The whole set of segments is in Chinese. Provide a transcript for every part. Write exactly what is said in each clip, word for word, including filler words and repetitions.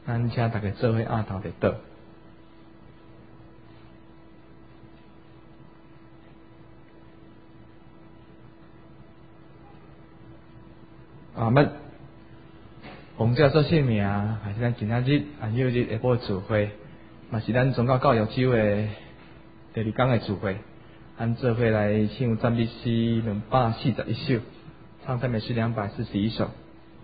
咱请大家做伙压头伫倒。阿们，奉教做姓名，还是咱今仔日安休日下晡的聚会，嘛是咱宗教教育周的第二天的聚会。咱做伙来唱赞美诗两百四十一首，唱赞美诗两百四十一首。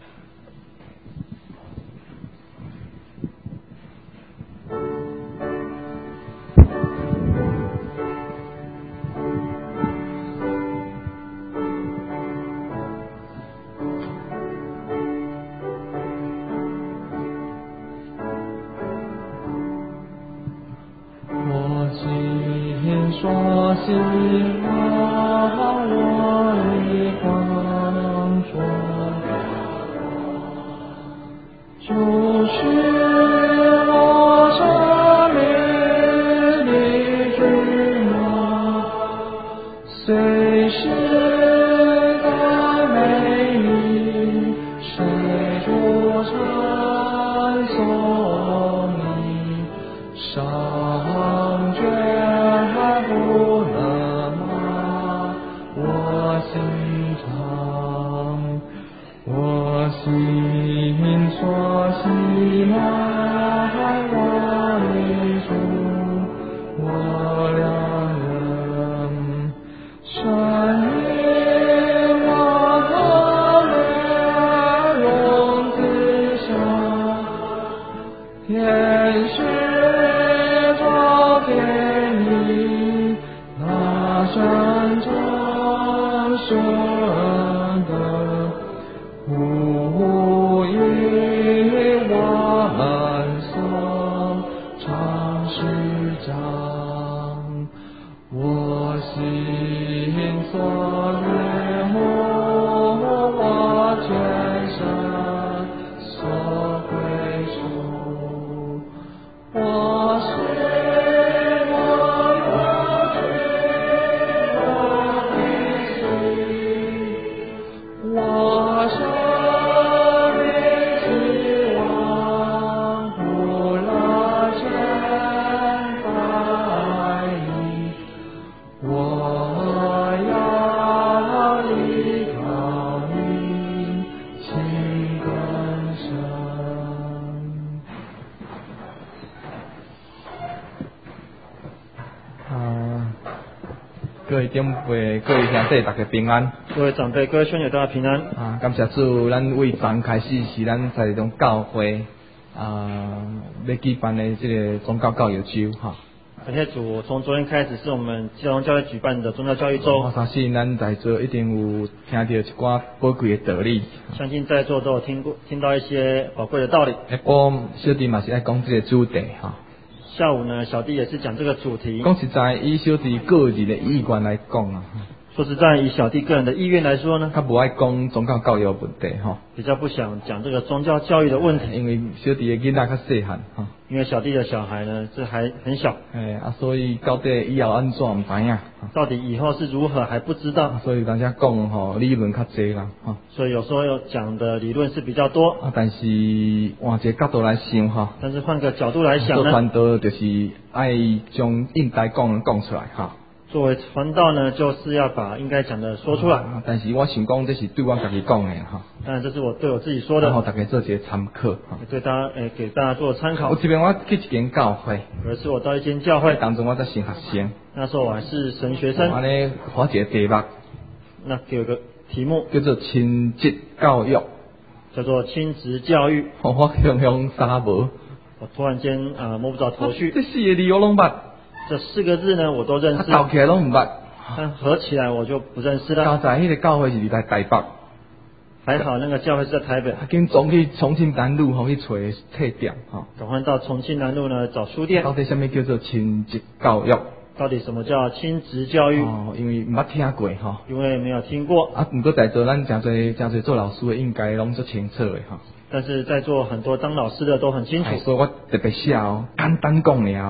各位长辈、各位兄弟，大家平安。 各位长辈、各位兄弟，大家平安。 啊，感谢主，咱为昨开始是咱在种教会啊要举办的这个宗教教育周哈。 感谢主，从昨天开始是我们基隆教会举办的宗教教育周。 我相信咱在座一定有听到一寡宝贵的道理。 相信在座都有听过、听到一些宝贵的道理。 下晡小弟嘛是爱讲这个主题哈。 下午呢，小弟也是讲这个主题。 讲实在，以小弟个人的意愿来讲啊， 说实在，以小弟个人的意愿来说呢， 他不爱讲宗教教育问题哈， 比较不想讲这个宗教教育的问题， 因为小弟的囡仔较细汉哈， 因为小弟的小孩呢，这还很小， 哎啊，所以到底以后安怎唔知影， 到底以后是如何还不知道， 所以人家讲吼理论较济啦哈， 所以有时候有讲的理论是比较多啊，但是换一个角度来想哈， 但是换个角度来想呢， 做传道就是爱将应该讲讲出来哈。 作为传道呢，就是要把应该讲的说出来。 啊、但是我想讲，这是对我自己讲的哈。 当然，这是我对我自己说的。 然后大家做一个参考。 对大家，诶，给大家做参考。 我这边我去一间教会， 有一次我到一间教会， 当中我在神学生。 那时候我还是神学生。 我呢，发一个题目。 那有个题目叫做亲职教育， 叫做亲职教育。 我我向向沙无。 我突然间啊、呃、摸不着头绪。 这四个字我拢捌。 这四个字呢，我都认识。 倒起来拢唔捌， 但合起来我就不认识了。 刚才那个教会是在台北， 还好那个教会是在台北。 跟总去重庆南路吼去找册店吼。 赶快到重庆南路呢找书店。 到底什么叫做亲职教育？ 到底什么叫亲职教育？ 哦，因为唔捌听过吼。 因为没有听过。 啊，不过在座咱真侪真侪做老师的应该拢做清楚的吼。 但是在座很多当老师的都很清楚。 所以我特别写哦，简单讲了。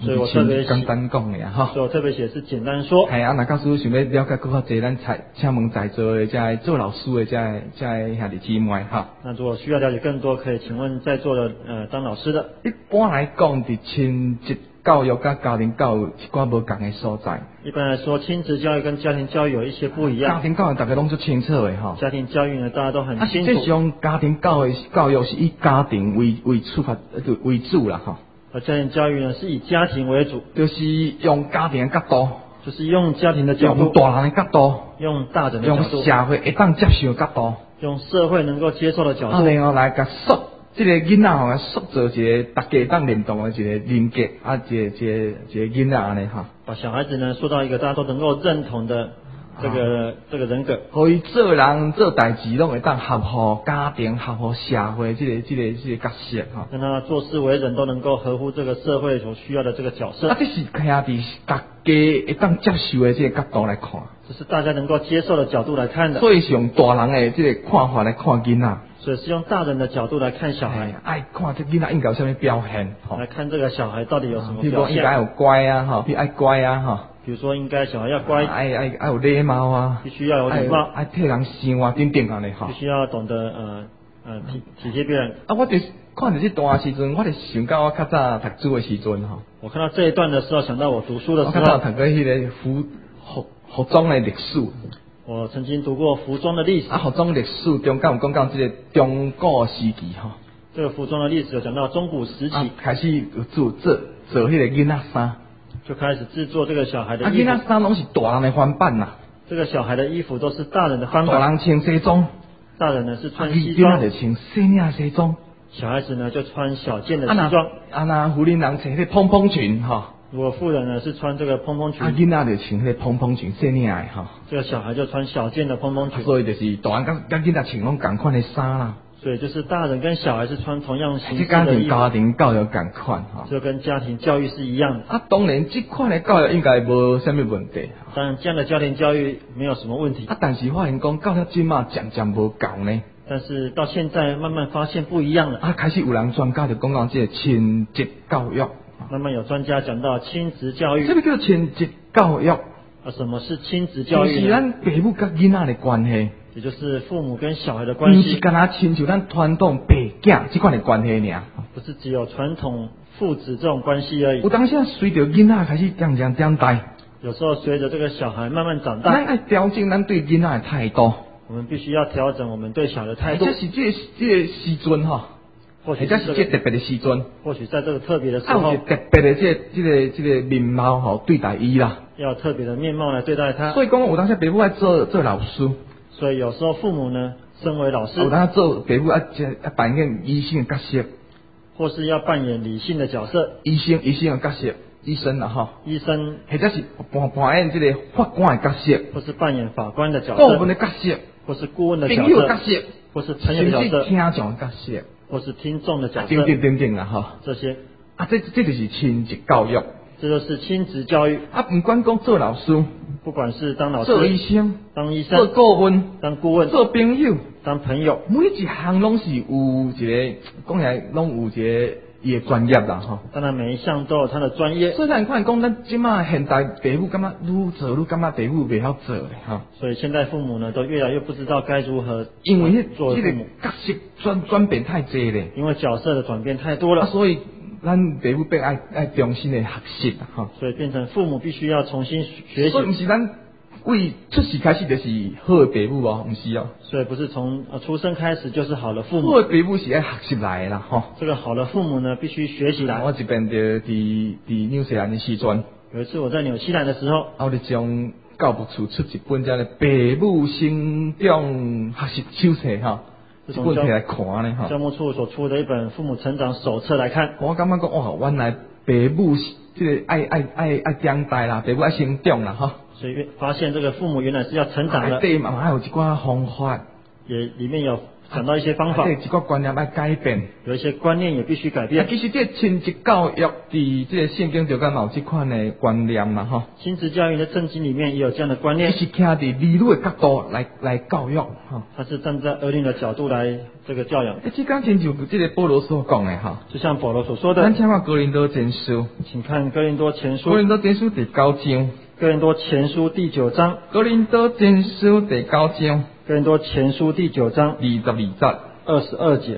所以我特别简单讲的哈。 所以我特别写是简单说。 系啊，那教师想要了解更较侪，咱才请问在座的这做老师的这这兄弟姊妹哈。 那如果需要了解更多，可以请问在座的呃当老师的。 一般来讲，伫亲职教育甲家庭教育一寡无共的所在。 一般来说，亲子教育跟家庭教育有一些不一样。 家庭教育大家拢最清楚的哈。 家庭教育呢，大家都很清楚。 啊，实际上家庭教育教育是以家庭为为出发为主啦哈。 而家庭教育呢，是以家庭为主， 就是用家庭的角度， 就是用家庭的角度， 用大人的角度， 用大人的角度， 用社会会当接受的角度， 用社会能够接受的角度， 啊，然后来甲塑这个囡仔吼，来塑造一个大家当认同的一个人格，啊，一个一个一个囡仔安尼哈。 把小孩子呢塑造一个大家都能够认同的这个、啊、这个人格， 可以做人做代志，拢会当合乎家庭、合乎社会这个这个这个角色哈。 让他做事为人都能够合乎这个社会所需要的这个角色。 啊，这是徛伫大家会当接受的这个角度来看， 这是大家能够接受的角度来看的。 所以是用大人的这个看法来看囡仔。 所以是用大人的角度来看小孩， 爱看这囡仔应该有什么表现， 来看这个小孩到底有什么表现。 譬如讲应该有乖啊，哈，比爱乖啊，哈。 比如说应该小孩要乖， 爱爱爱有礼貌啊， 必须要有礼貌， 爱替人想啊，等等安尼哈。 必须要懂得呃呃体体贴别人。 啊，我伫看着这段时阵，我伫想到我较早读书的时阵哈。 我看到这一段的时候，想到我读书的时候， 我较早读过迄个服服服装的历史。 我曾经读过服装的历史。 啊，服装历史中间有讲到这个中古时期哈。 这个服装的历史有讲到中古时期， 啊、开始有做做做迄个囡仔衫， 就开始制作这个小孩的衣服。 啊，囡仔衫拢是大人的翻版呐。 这个小孩的衣服都是大人的翻版。 大人穿西装， 大人呢是穿西装， 囡仔就穿细领西装。 小孩子呢就穿小件的西装。 啊那妇人人穿迄个蓬蓬裙哈。 如果妇人呢是穿这个蓬蓬裙， 啊，囡仔就穿迄个蓬蓬裙，细领的哈。 这个小孩就穿小件的蓬蓬裙。 啊、所以就是大人跟跟囡仔穿拢同款的衫啦。 所以就是大人跟小孩是穿同样形式的衣服。 这跟家庭教育同款哈。 就跟家庭教育是一样的。 啊，当然这款的教育应该无什么问题。 当然这样的家庭教育没有什么问题。 啊，但是发现讲到了今嘛渐渐无够呢。 但是到现在慢慢发现不一样了。 啊，开始有人专家就讲到这个亲职教育。 慢慢有专家讲到亲子教育。 什么叫亲职教育？ 啊，什么是亲子教育呢？ 就是咱父母跟囡仔的关系， 也就是父母跟小孩的关系。 不是干那亲像咱传统爸囝这款的关系尔。 不是只有传统父子这种关系而已。 有当时随着囡仔开始渐渐长大， 有时候随着这个小孩慢慢长大， 咱爱调整咱对囡仔的态度。 我们必须要调整我们对小孩的态度。 这是这个这个时阵哈。 或许这是这特别的时阵， 或许在这个特别的时候， 有特别的这这个这个面貌吼对待伊啦， 要特别的面貌来对待他。 所以讲，有当时爸母爱做做老师， 所以有时候父母呢，身为老师， 有当时做爸母爱爱扮演医生的角色， 或是要扮演理性的角色， 医生医生的角色，医生啦哈， 医生， 或者是扮扮演这个法官的角色， 或是扮演法官的角色， 顾问的角色， 或是顾问的角色， 朋友的角色， 或是朋友的角色， 甚至听众的角色。 或是听众的角色， 等等等等啦哈， 这些啊，这这就是亲子教育， 这就是亲子教育啊，不管讲做老师， 不管是当老师、 做医生、 当医生、 做顾问、 当顾问、 做朋友、 当朋友， 每一项拢是有一个讲起来拢有一个伊的专业啦哈。 当然每一项都有他的专业。 所以咱看讲，咱即马现代父母感觉愈做愈感觉父母袂晓做咧哈。 所以现在父母呢，都越来越不知道该如何因为做父母， 角色转转变太济咧。 因为角色的转变太多了， 啊、所以咱父母必爱爱重新的学习啦哈。 所以变成父母必须要重新学习。 所以不是咱为出世开始就是好的父母哦，不是哦。 所以不是从呃出生开始就是好的父母。 好的父母是爱学习来的啦吼。 这个好的父母呢，必须学习来。 我这边就伫伫纽西兰的时阵， 有一次我在纽西兰的时候， 我哋将教务处出一本叫做《父母成长学习手册》哈，这本摕来看咧哈。 教务处所出的一本父母成长手册来看， 我感觉讲哇，原来父母这个爱爱爱爱长大啦，父母爱成长啦哈。 所以发现这个父母原来是要成长的。 对嘛，还有一寡方法。 也里面有讲到一些方法， 这一个观念要改变， 有一些观念也必须改变。 其实这亲子教育伫这个圣经就敢有这款的观念嘛吼。 亲子教育的圣经里面也有这样的观念， 是徛伫儿女的角度来来教育吼。 他是站在儿女的角度来这个教养。 诶，这刚亲像这个保罗所讲的哈， 就像保罗所说的， 咱请看哥林多前书， 请看哥林多前书， 哥林多前书第九章， 哥林多前书第九章， 哥林多前书第九章， 哥林多前书第九章二十二节。 二十二节，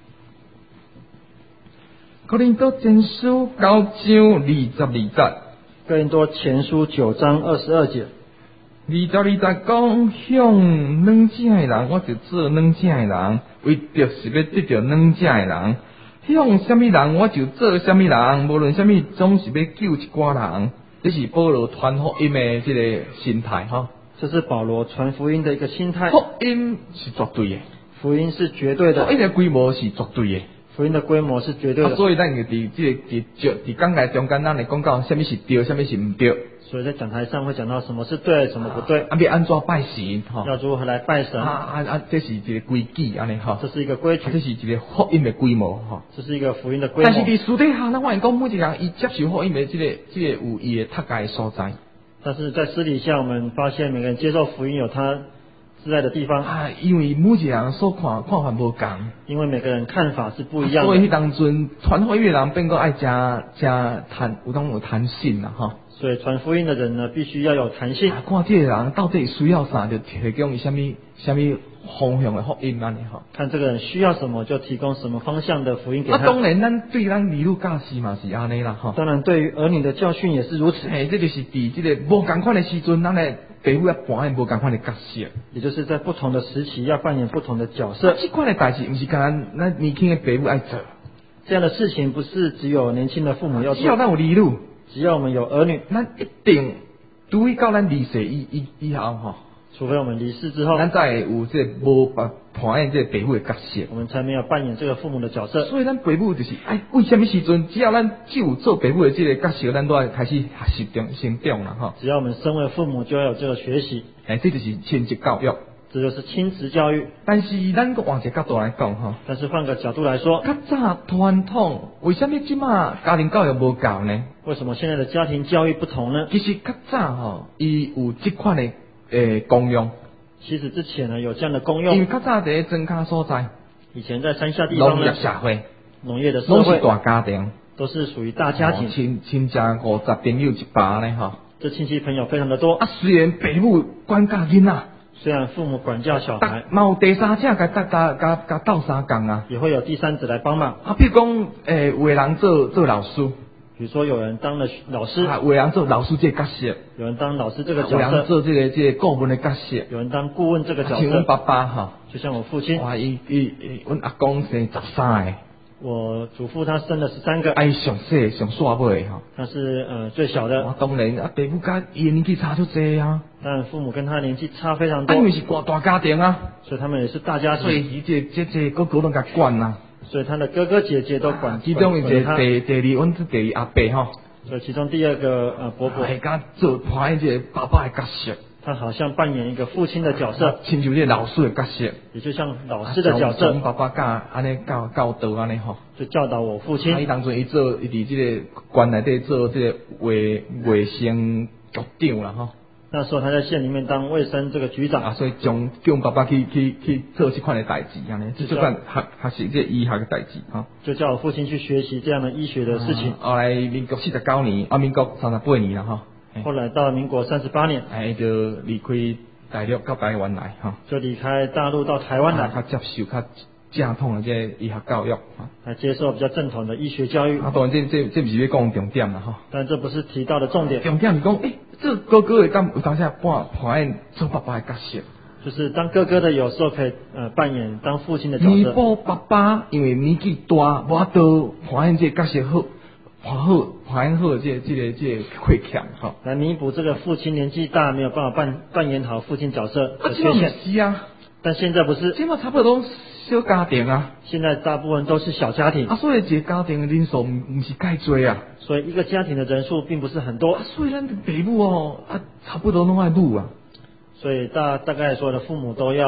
哥林多前书九章二十二节， 哥林多前书九章二十二节， 二十二节讲向软者的人，我就做软者的人，为着是要得着软者的人；向什么人，我就做什么人，无论什么，总是要救一寡人。这是保罗传福音的这个心态哈。 这是保罗传福音的一个心态。 福音是绝对的。 福音是绝对的， 福音的规模是绝对的， 福音的规模是绝对的。 啊、所以咱就伫这个伫就伫讲台中间，咱来讲到什么是对，什么是唔对。 所以在讲台上会讲到什么是对，什么不对。 啊，要安怎拜神？哈， 要如何来拜神？ 啊啊啊！这是一个规矩，安尼哈。 这是一个规矩。 啊、这是一个福音的规模哈。 这是一个福音的规模。 但是伫私底下，咱发现讲每一个人伊接受福音的这个这个有伊的他界所在。 但是在私底下，我们发现每个人接受福音有他自在的地方啊，因为每一个人所看看法无同， 因为每个人看法是不一样的， 所以迄当阵传福音的人变个爱加加弹，有当有弹性啦哈。 所以传福音的人呢，必须要有弹性。 啊、看这个人到底需要啥，就提供伊什么什么方向的福音安尼哈。 看这个人需要什么，就提供什么方向的福音给他。 啊，当然，咱对咱儿女教师嘛是安尼啦哈。 当然，对于儿女的教训也是如此。 嘿，这就是伫这个无共款的时阵，咱的父母要扮演无共款的角色。 也就是在不同的时期要扮演不同的角色。 这款的代志，不是干咱年轻的父母爱做。 这样的事情不是只有年轻的父母要做。 只要咱有儿女， 只要我们有儿女， 咱一定除非到咱离世以以以后哈。 除非我们离世之后， 咱才有这无扮演这父母的角色， 我们才没有扮演这个父母的角色。 所以咱父母就是，哎，为什么时阵只要咱只有做父母的这个角色，咱都要开始学习中成长啦哈。 只要我们身为父母，就要有这个学习。 哎，这就是亲子教育， 这就是亲子教育。 但是咱个换一个角度来讲哈， 但是换个角度来说， 较早传统为什么即马家庭教育无够呢？ 为什么现在的家庭教育不同呢？ 其实较早吼，伊有这款的诶功用。 其实之前呢有这样的功用， 因为较早伫庄稼所在， 以前在山下地方呢， 农业社会， 农业的社会拢是大家庭， 都是属于大家庭， 亲亲家五十朋友一把呢哈。 这亲戚朋友非常的多。 啊，虽然父母管教囡仔， 虽然父母管教小孩， 嘛有第三者甲甲甲甲甲斗相共啊， 也会有第三者来帮忙。 啊，比如讲诶，有的人做做老师。 比如说有人当了老师， 啊，有人做老师这个角色， 有人当老师这个角色， 有人做这个这个顾问的角色， 有人当顾问这个角色。 像阮爸爸哈， 就像我父亲， 哇，伊伊阮阿公生十三个， 我祖父他生了十三个， 哎，上细上煞尾哈， 他是呃最小的。 啊，当然啊，父母甲伊年纪差就济啊， 但父母跟他年纪差非常多， 因为是大大家庭啊， 所以他们也是大家庭， 所以伊这这这哥哥拢甲管啊， 所以他的哥哥姐姐都管。 其中一个第第二，阮这第二阿伯哈。 所以其中第二个呃伯伯， 系甲做扮演这个爸爸的角色， 他好像扮演一个父亲的角色， 亲像这老师的角色， 也就像老师的角色。 从爸爸教安尼教教导安尼吼， 就教导我父亲。 伊当初伊做伊伫这个县内底做这个卫卫生局长啦吼。 那时候他在县里面当卫生这个局长啊，所以将叫爸爸去去去做这款的代志，安尼，这款学学习这医学的代志哈。 就叫我父亲去学习这样的医学的事情。 后来民国四十九年，啊，民国三十八年啦哈。 后来到民国三十八年， 哎，就离开大陆到台湾来哈。 就离开大陆到台湾来， 他接受较正统的这医学教育， 来接受比较正统的医学教育。 啊，当然这这这不是要讲重点啦哈。 但这不是提到的重点。 重点是讲，诶，这哥哥会当有当下扮扮演做爸爸的角色。 就是当哥哥的有时候可以呃扮演当父亲的角色。 弥补爸爸因为年纪大，无法度扮演这角色好，扮好扮演好这这个这个缺欠哈。 来弥补这个父亲年纪大没有办法扮扮演好父亲角色的缺陷。 是啊， 但现在不是， 现在差不多小家庭啊。 现在大部分都是小家庭啊，所以一个家庭的人数唔是介多啊。 所以一个家庭的人数并不是很多。 啊，所以咱父母哦，啊，差不多拢爱母啊。 所以大大概所有的父母都要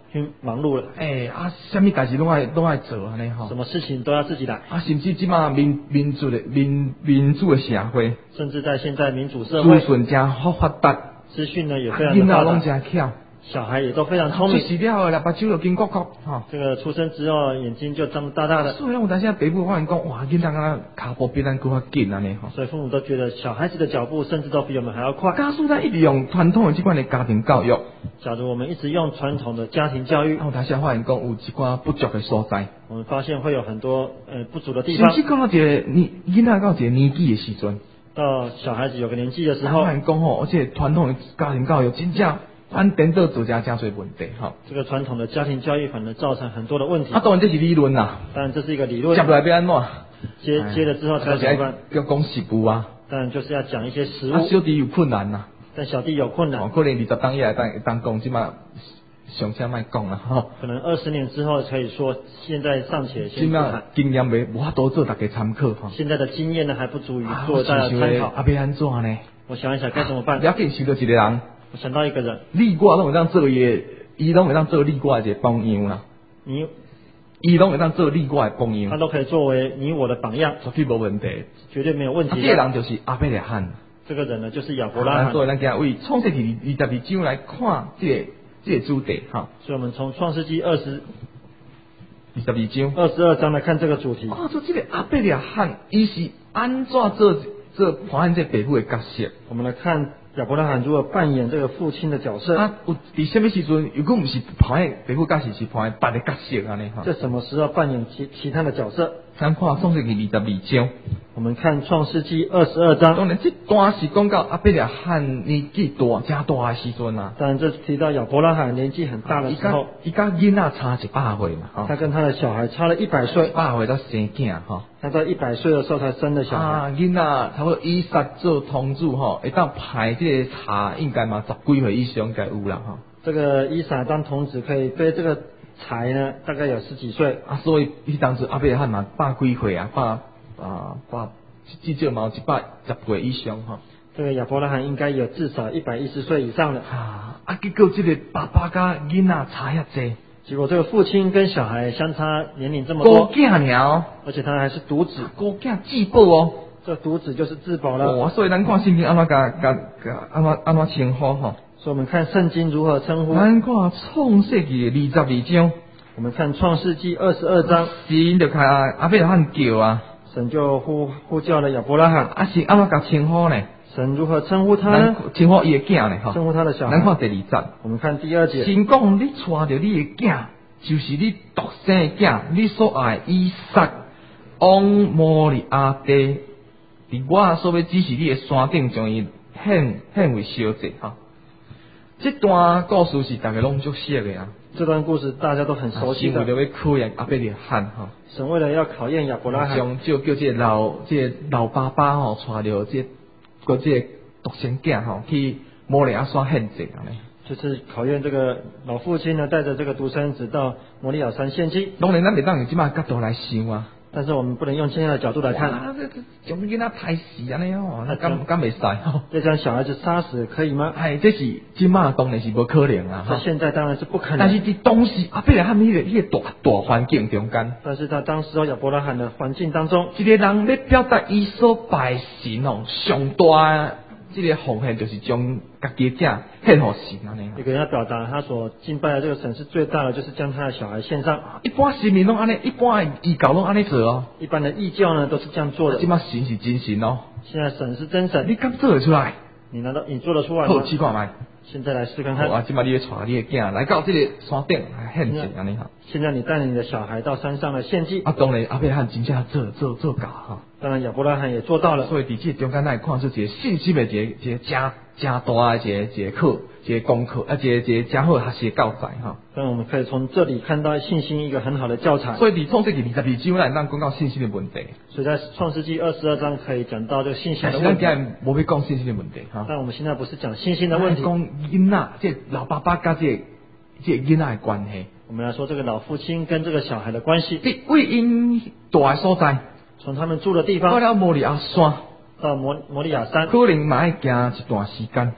去忙碌了， 哎啊，什么代志拢爱拢爱做安尼吼。 什么事情都要自己来。 啊，甚至即马民民主的民民主的社会， 甚至在现在民主社资会， 讯真好发达， 资讯呢也非常囡仔拢的发达， 真巧， 小孩也都非常聪出明。 世了后啦，目睭就金国国吼。 这个出生之后眼睛就这么大大的， 所以有当时北部发现讲，哇，囡仔敢脚步比咱更较紧安尼吼。 所以父母都觉得小孩子的脚步甚至都比我们还要快。 假使咱一直用传统的这款的家庭教育， 假如我们一直用传统的家庭教育， 啊，有当时发现讲有一寡不足的所在， 我们发现会有很多呃不足的地方。 甚至到一个年囡仔到一个年纪的时阵， 到小孩子有个年纪的时候， 发现讲吼，而且传统的家庭教育真正反颠倒做家真侪问题吼。 这个传统的家庭教育反而造成很多的问题。 啊，当然这是理论啦， 当然这是一个理论， 接来要安怎？ 接接了之后才怎么办？ 要讲实务啊， 当然就是要讲一些实啊， 务。 小弟有困难呐， 但小弟有困难， 哦，可能二十当以来当当讲，即马上车卖讲啦吼。 可能二十年之后可以说，现在尚且即马先不谈。 经验未无法多做大家参考吼。 现在的经验呢还不足以啊做大家参考。 啊，要安怎呢？ 我想一想该怎么办。 了解想到一个人， 我想到一个人， 你我拢会当做伊的，伊拢会当做你我的一个榜样啦。 你伊拢会当做你我的榜他样， 都可以作为你我的榜样， 绝对无问题。 绝对没有问啊， 题的。 这个人就是阿伯利罕。 这个人呢就是亚伯拉罕。 所以咱今日为创世纪二十二章来看这个这个主题哈。 所以我们从创世纪二十二十二章。 二十二章来看这个主题。 看出这个阿伯利罕，伊是安怎做做扮演这爸父的角色？ 我们来看亚伯拉罕如何扮演这个父亲的角色。 啊，有伫什么时阵？如果不是扮演爸父角色，是扮演别的角色安尼哈。 在什么时候扮演其其他的角色？ 咱看创世纪二十二章。 我们看创世纪二十二章。 当然，这段是讲到阿伯利罕年纪大、正大的时阵啊。 当然，这提到亚伯拉罕年纪很大的时候， 伊甲囡仔差一百岁嘛， 他跟他的小孩差了一百岁， 一百岁才生囝哈。 他在一百岁的时候才生的小孩。 啊，囡仔差不多以撒做童子吼，会当排这个茶，应该嘛十几岁以上应该有啦哈。 这个以撒当童子可以背这个柴呢，大概有十几岁。 啊，所以伊当时阿伯利罕嘛百几岁啊，百啊百至少嘛有一百十岁以上哈。 这个亚伯拉罕应该有至少一百一十岁以上了。 啊，啊结果这个爸爸甲囡仔差遐济， 结果这个父亲跟小孩相差年龄这么多， 孤囝尔哦， 而且他还是独子， 孤囝自保哦。 这独子就是自保了。 哦，所以咱看圣经安怎甲甲甲安怎安怎称呼吼？ 所以我们看圣经如何称呼。 咱看创世纪二十二章， 我们看创世纪二十二章， 神就开阿伯利罕叫啊， 神就呼呼叫了亚伯拉罕。 啊是安怎甲称呼呢？ 神如何称呼他呢？ 称呼伊的囝呢？哈， 称呼他的小孩。 咱看第二节， 我们看第二节。 神讲你带着你的囝，就是你独生的囝，你所爱以撒，往摩利亚地，伫我所要指示你的山顶，将伊献献为烧祭哈。这段故事是大家拢熟悉的啊。 这段故事大家都很熟悉的。 神为了要考验阿伯利罕哈， 神为了要考验亚伯拉罕， 将就叫这个老这个老爸爸吼带着这个这个独生囝吼去摩利亚山献祭安尼。 就是考验这个老父亲呢，带着这个独生子到摩利亚山献祭。 当然，咱袂当用即摆角度来想啊。 但是我们不能用现在的角度来看。 啊，这这将囡仔杀死安尼哦，那敢敢袂使吼？ 要将小孩子杀死可以吗？ 哎，这是即摆当然是无可能啊。 在现在当然是不可能。 但是伫当时阿伯利罕迄个迄个大大环境中间， 但是他当时候亚伯拉罕的环境当中， 一个人要表达伊所拜神哦，上大这个奉献就是将家己的囝献互神安尼。 有个人要表达他所敬拜的这个神是最大的，就是将他的小孩献上。 一般市民拢安尼，一般的异教拢安尼做哦。 一般的异教呢都是这样做的。 即摆神是真神哦。 现在神是真神， 你敢做得出来？ 你难道你做得出来吗？ 好，试看卖。 现在来试看看。 好啊，即摆你要带你的囝来到这个山顶来献祭安尼哈。 现在你带你的小孩到山上来献祭。 啊，当然阿伯利罕真正做做做到哈。 当然亚伯拉罕也做到了。 所以伫这中间来看出一个信心的一个一个加加大的一个一个课，一个功课，啊，一个一个加好学习的教材哈。 当然我们可以从这里看到信心一个很好的教材。 所以伫创世纪二十二章来咱讲到信心的问题。 所以在创世纪二十二章可以讲到这个信心的问题。 但是咱今日无要讲信心的问题哈。 但我们现在不是讲信心的问题。 讲囡仔，即老爸爸甲即个即个囡仔的关系。 我们来说这个老父亲跟这个小孩的关系。 伫为因住的所在， 从他们住的地方到了摩利亚山， 到摩摩利亚山， 可能嘛要行一段时间。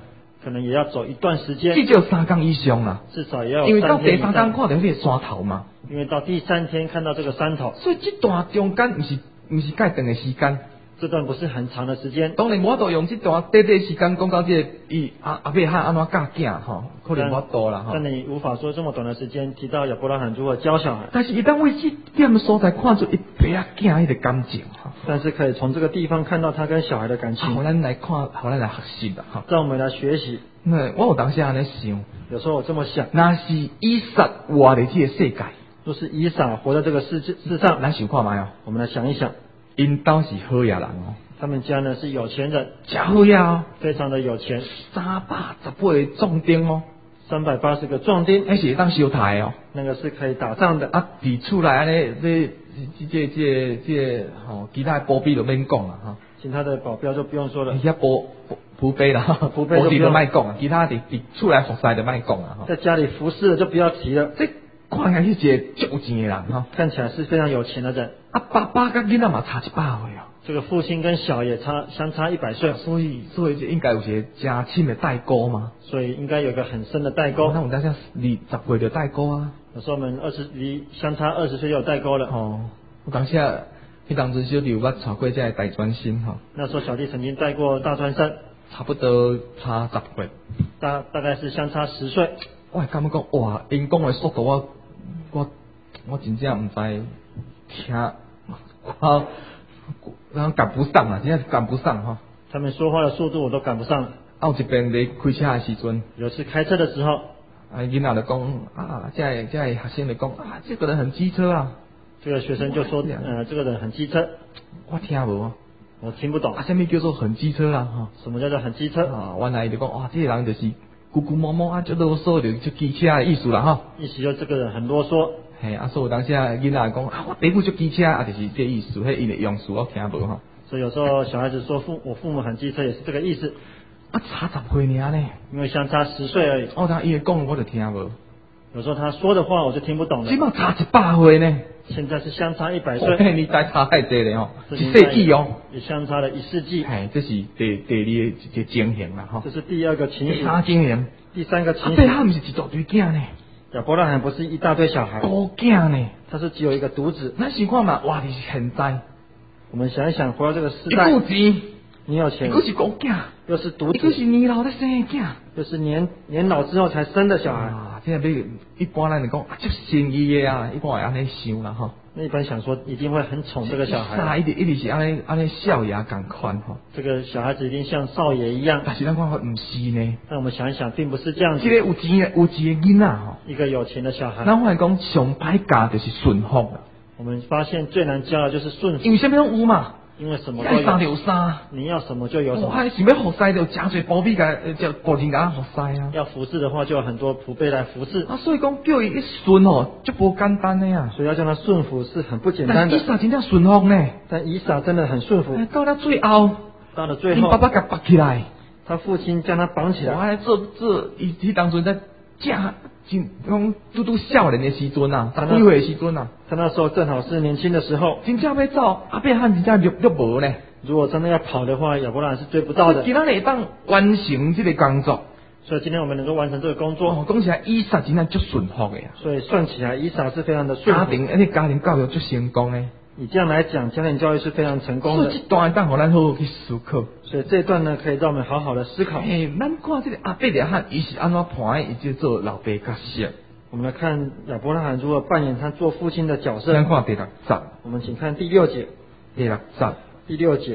可能也要走一段时间， 至少三天以上啦。 至少也要因为到三天以第三天上， 看到迄个山头嘛， 因为到第三天看到这个山头， 所以这段中间不是不是介长的时间。 这段不是很长的时间。 当然无法度用这段短短时间讲到这个伊阿阿伯汉安怎教囝吼，可能无法度啦吼。 但你无法说这么短的时间提到亚伯拉罕如何教小孩， 但是一旦为这点所在看出一爸仔囝迄个感情哈， 但是可以从这个地方看到他跟小孩的感情， 好咱来看，好咱来学习啦哈。 让我们来学习。 那我有当时安尼想， 有时候我这么想， 若是以撒活伫这个世界， 若是以撒活在这个世界世上， 咱想看觅哦， 我们来想一想， 因兜是好野人哦， 他们家呢是有钱人， 真好野哦， 非常的有钱， 三百十八个壮丁哦， 三百八十个壮丁， 迄是会当烧台哦。 那个是可以打仗的。 啊，伫厝内安尼，这这这这吼，其他保庇就免讲啦哈。 其他的保镖就不用说了， 遐保仆婢啦， 仆婢就不用就莫讲啊，其他伫伫厝内服侍就莫讲啊。 在家里服侍的就不要提了。 这看起来是一个足有钱的人哈， 看起来是非常有钱的人。 啊，爸爸甲囡仔嘛差一百岁哦。 这个父亲跟小也差相差一百岁， 所以所以就应该有一个真亲的代沟嘛。 所以应该有一个很深的代沟。 那我们当下离十岁就代沟啊。 有时候我们二十离相差二十岁就有代沟了。 哦，我当下迄当时小弟有捌带过这大专生哈。 那时候小弟曾经带过大专生， 差不多差十岁， 大大概是相差十岁。 我还感觉讲哇，因讲的速度我我我真正唔知听，我然后赶不上啊，真正赶不上哈。 他们说话的速度我都赶不上。 啊，有一边咧开车的时阵， 有次开车的时候， 啊，囡仔就讲啊，这个这个学生就讲啊，这个人很机车啊。 这个学生就说，呃，这个人很机车。 我听无， 我听不懂。 啊，什么叫做很机车啊？哈， 什么叫做很机车？ 啊，原来就讲哇，这个人就是咕咕摸摸啊，就啰嗦就就机车的意思啦哈。 意思就这个人很啰嗦。 嘿，啊，所以有当时啊，囡仔讲啊，我爸母就机车啊，就是这意思，迄伊的用词我听无哈。 所以有时候小孩子说父我父母很机车也是这个意思。 啊，差十岁尔呢， 因为相差十岁而已。 我当伊讲我就听无。 有时候他说的话我就听不懂了。 起码差一百岁呢。 现在是相差一百岁。 哦，你再差太多了哦，一世纪哦。 也相差了一世纪。 哎，这是第第二一个情形啦哈。 这是第二个情形。 第三情形。 第三个情形。 啊，伯哈不是一大堆囝呢。 亚伯拉罕不是一大堆小孩。 孤囝呢。 他是只有一个独子。 咱想看嘛，哇，你是现在。 我们想一想，活到这个时代。 有钱。 你有钱。 又是孤囝。 又是独子。 又是年老的生囝。 又是年年老之后才生的小孩。 啊，这个要一般人就讲啊，足心意的啊，一般会安尼想啦哈。 那一般想说一定会很宠这个小孩。 啥一定一定是安尼安尼少爷共款哈。 这个小孩子一定像少爷一样。 但是咱看法唔是呢。 那我们想一想，并不是这样子。 这个有钱的有钱的囡仔吼。 一个有钱的小孩。 咱发现讲上歹教就是顺服啦。 我们发现最难教的就是顺服。 因为什么拢有嘛。 因为什么都有。 啥就有啥。 你要什么就有什么。 我想要服侍就真侪保庇个，叫保证甲服侍啊。 要服侍的话，就有很多仆婢来服侍。 啊，所以讲叫伊一顺哦，就不简单的呀。 所以要叫他顺服是很不简单的。 但以撒真正顺服呢。 但以撒真的很顺服。 到了最后， 到了最后， 爸爸甲绑起来， 他父亲将他绑起来。 哇，这这伊伊当初在正真讲拄拄少年的时阵啊，十几岁的时阵啊， 他那时候正好是年轻的时候。 真正要走，阿伯汉真正就就无呢。 如果真的要跑的话，亚伯拉罕是追不到的。 今仔日当完成这个工作， 所以今天我们能够完成这个工作。 哦，讲起来以撒真正足顺服的呀。 所以算起来，以撒是非常的顺服。 家庭而且家庭教育足成功的。 你这样来讲，家庭教育是非常成功的。 所以这段当互咱好好去思考。 所以这一段呢，可以让我们好好的思考。 诶，咱看这个阿伯拉罕，伊是安怎判伊就做老爸角色。 我们来看亚伯拉罕如何扮演他做父亲的角色。 咱看第六节。 我们请看第六节。 第六节。 第六节。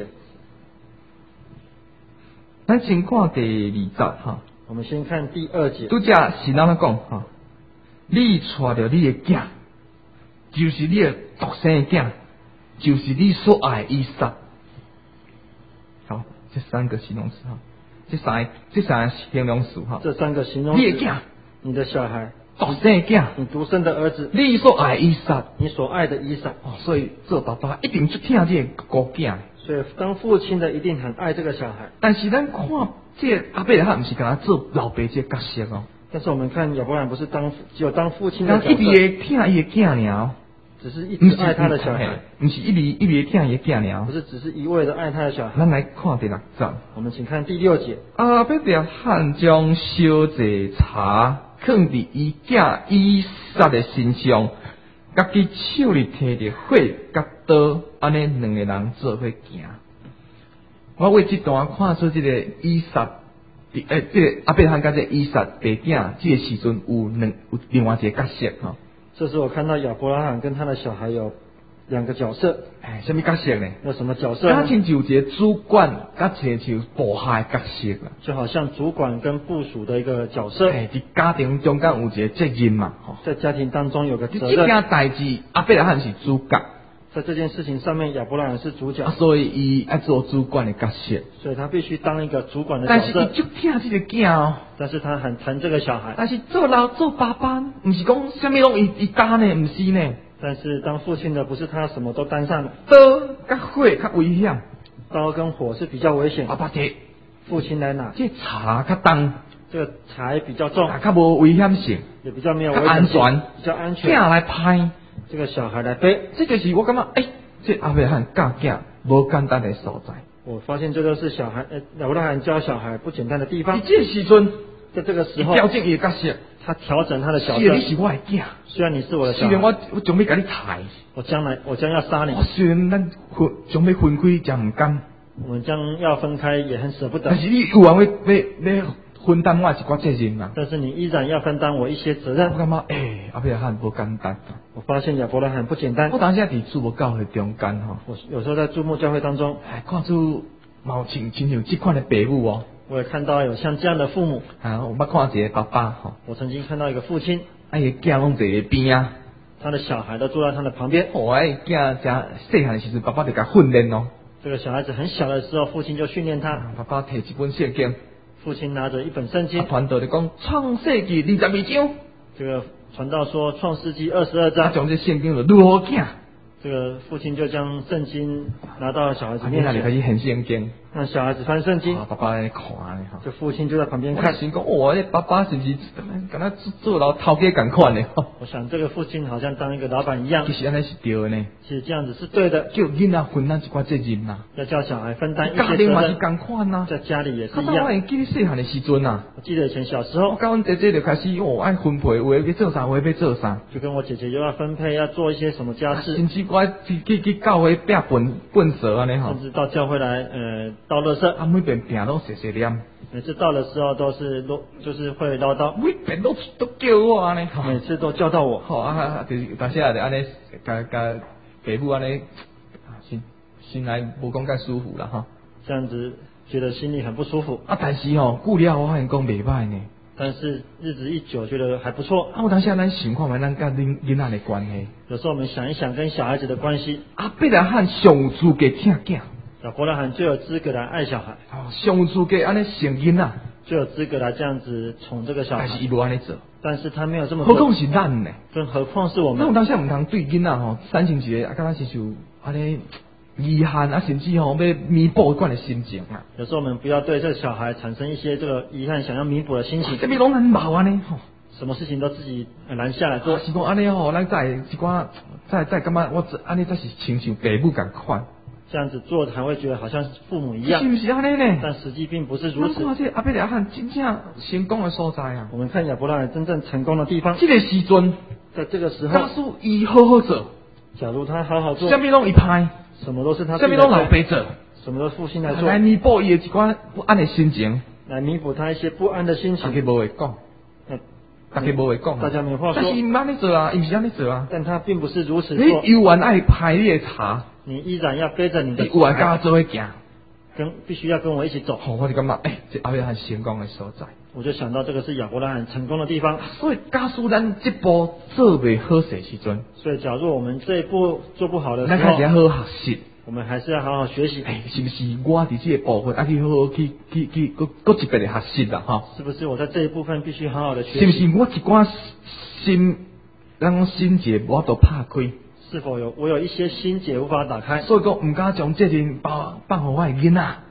咱先看第二节哈。 我们先看第二节。 拄则是安怎讲哈？你带着你的囝，就是你的独生的囝，就是你所爱的以撒。好，这三个形容词哈，这三这三个形容词哈。 这三个形容词。 你的囝， 你的小孩， 独生的囝， 你独生的儿子， 你所爱的以撒， 你所爱的以撒。 哦，所以做爸爸一定最疼这个孤囝。 所以当父亲的一定很爱这个小孩。 但是咱看这阿伯拉罕，不是跟他做老爸这角色哦。 但是我们看亚伯拉罕不是当只有当父亲的角色， 他一直会疼伊的囝尔。 只是一直爱他的小孩， 不是一味一味疼伊囝尔， 不是只是一味的爱他的小孩。 咱来看第六章， 我们请看第六节。 阿伯特汉将烧济茶放伫伊囝以撒的身上，甲佢手里摕着火甲刀，安尼两个人做伙行。我为这段看出这个以撒，诶，这个阿伯特汉甲这个以撒弟囝，这个时阵有两有另外一个角色吼。 这时我看到亚伯拉罕跟他的小孩有两个角色。 哎，什么角色呢？ 有什么角色呢？ 他亲像一个主管，甲亲像部下的角色啦。 就好像主管跟部属的一个角色。 哎，伫家庭中间有一个责任嘛，吼。 在家庭当中有个责任。 这件代志，阿伯拉罕是主角。 在这件事情上面，亚伯拉罕是主角。 啊、所以伊爱做主管的角色。 所以他必须当一个主管的角色。 但是伊就疼这个囝哦。 但是他很疼这个小孩。 但是做老做爸爸，不是讲什么拢伊伊担呢，不是呢。 但是当父亲的不是他什么都担上， 刀甲火较危险， 刀跟火是比较危险。 爸爸摕， 父亲来拿。 这茶较重， 这个柴比较重， 较无危险性， 也比较没有危险性， 安全，比较安全。 囝来拍， 这个小孩来背， 这就是我感觉，哎、欸，这阿伯汉教囝无简单的所在。 我发现这都是小孩，呃，亚伯拉罕教小孩不简单的地方。 你这时阵， 在这个时候， 调整伊的角色。 他调整他的角色。 虽然你是我的囝， 虽然你是我的小孩， 虽然我我准备甲你杀， 我将来我将要杀你。 虽然咱分准备分开，真唔甘。 我们将要分开，也很舍不得。 但是你有人要要要分担我一寡责任啊。 但是你依然要分担我一些责任。 我感觉诶，阿伯拉罕不简单。 我发现亚伯拉罕不简单。 我当时在注目教会中间吼， 我有时候在注目教会当中， 哎，看出毛亲亲像这款的父母哦。 我也看到有像这样的父母啊，我捌看一个爸爸吼， 我曾经看到一个父亲， 啊，伊囝拢坐在边啊， 他的小孩都坐在他的旁边。 哦，哎，囝正细汉时阵，爸爸就甲训练咯。 这个小孩子很小的时候，父亲就训练他。 啊、爸爸摕一本圣经， 父亲拿着一本圣经， 传道就讲创世纪二十二章。 这个传道说创世纪二十二章， 他将这圣经就录好囝。 这个父亲就将圣经拿到小孩子面前， 那里开始很圣经， 让小孩子翻圣经。 啊、爸爸在看呢， 这父亲就在旁边看。 我想讲，哇，这爸爸是不是跟他做老头家同款呢？ 我想这个父亲好像当一个老板一样。 其实安尼是对的呢。 其实这样子是对的。 叫囡仔分担一寡责任呐。 要叫小孩分担一些责任。 家庭嘛是同款呐。 在家里也是一样。 我还记得细汉的时阵呐。 我记得以前小时候， 我甲阮姐姐就开始哦，爱分配，有诶要做啥，有诶要做啥。 就跟我姐姐又要分配，要做一些什么家事。 甚至我去去去教会拼粪粪扫安尼吼。 甚至到教会来，呃，倒垃圾。 啊，每遍拼拢碎碎念。 每次到的时候都是唠，就是会唠叨。 每遍都都叫我安尼。 每次都叫到我。 好啊，就是但是也就安尼，甲甲父母安尼，心心内无讲介舒服啦吼。 这样子觉得心里很不舒服。 啊，但是吼，久了我发现讲袂歹呢。 但是日子一久，觉得还不错。 啊，我当时咱想看觅咱甲囡囡仔的关系。 有时候我们想一想跟小孩子的关系。 阿伯拉罕上有资格疼囝。 亚伯拉罕最有资格来爱小孩。 哦，上有资格安尼成囡仔。 最有资格来这样子宠这个小孩。 但是伊无安尼做。 但是他没有这么做。 何况是咱呢？ 更何况是我们。 那我当时毋通对囡仔吼产生一个啊，敢若是像安尼遗憾啊，甚至吼要弥补款的心情啊。 有时候我们不要对这个小孩产生一些这个遗憾，想要弥补的心情。 这边拢难毛安尼吼。 什么事情都自己拦下来做。 是讲安尼吼，咱再一寡再再感觉我安尼才是亲像父母共款。 这样子做才会觉得好像是父母一样。 是不是安尼呢？ 但实际并不是如此。 看这阿伯拉罕真正成功的所在啊！ 我们看亚伯拉罕真正成功的地方。 这个时阵， 在这个时候， 假使伊好好做， 假如他好好做， 什么拢伊拍， 什么都是他， 什么拢老爸做， 什么都父亲来做， 来弥补伊的一寡不安的心情， 来弥补他一些不安的心情。 大家无会讲，大家无会讲， 大家没话说。 但是毋安尼做啊，伊毋是安尼做啊。 但他并不是如此做。 你依然爱拍你的茶。 你依然要背着你的， 你有爱跟我做伙行， 跟必须要跟我一起走。 好、哦，我就感觉，哎、欸，这阿伯拉罕成功的所在。 我就想到这个是亚伯拉罕成功的地方。 所以，假使咱这步做袂好势时阵， 所以假如我们这一步做不好的时候， 咱开始要好好学习。 我们还是要好好学习。 哎、欸，是不是我伫这个部分啊去好好去去去，搁搁一遍的学习啦？哈， 是不是我在这一部分必须好好的学习？ 是不是我一寡心，咱讲心结我都拍开？ 是否有我有一些心结无法打开？ 所以讲唔敢将责任放放互我的囡仔。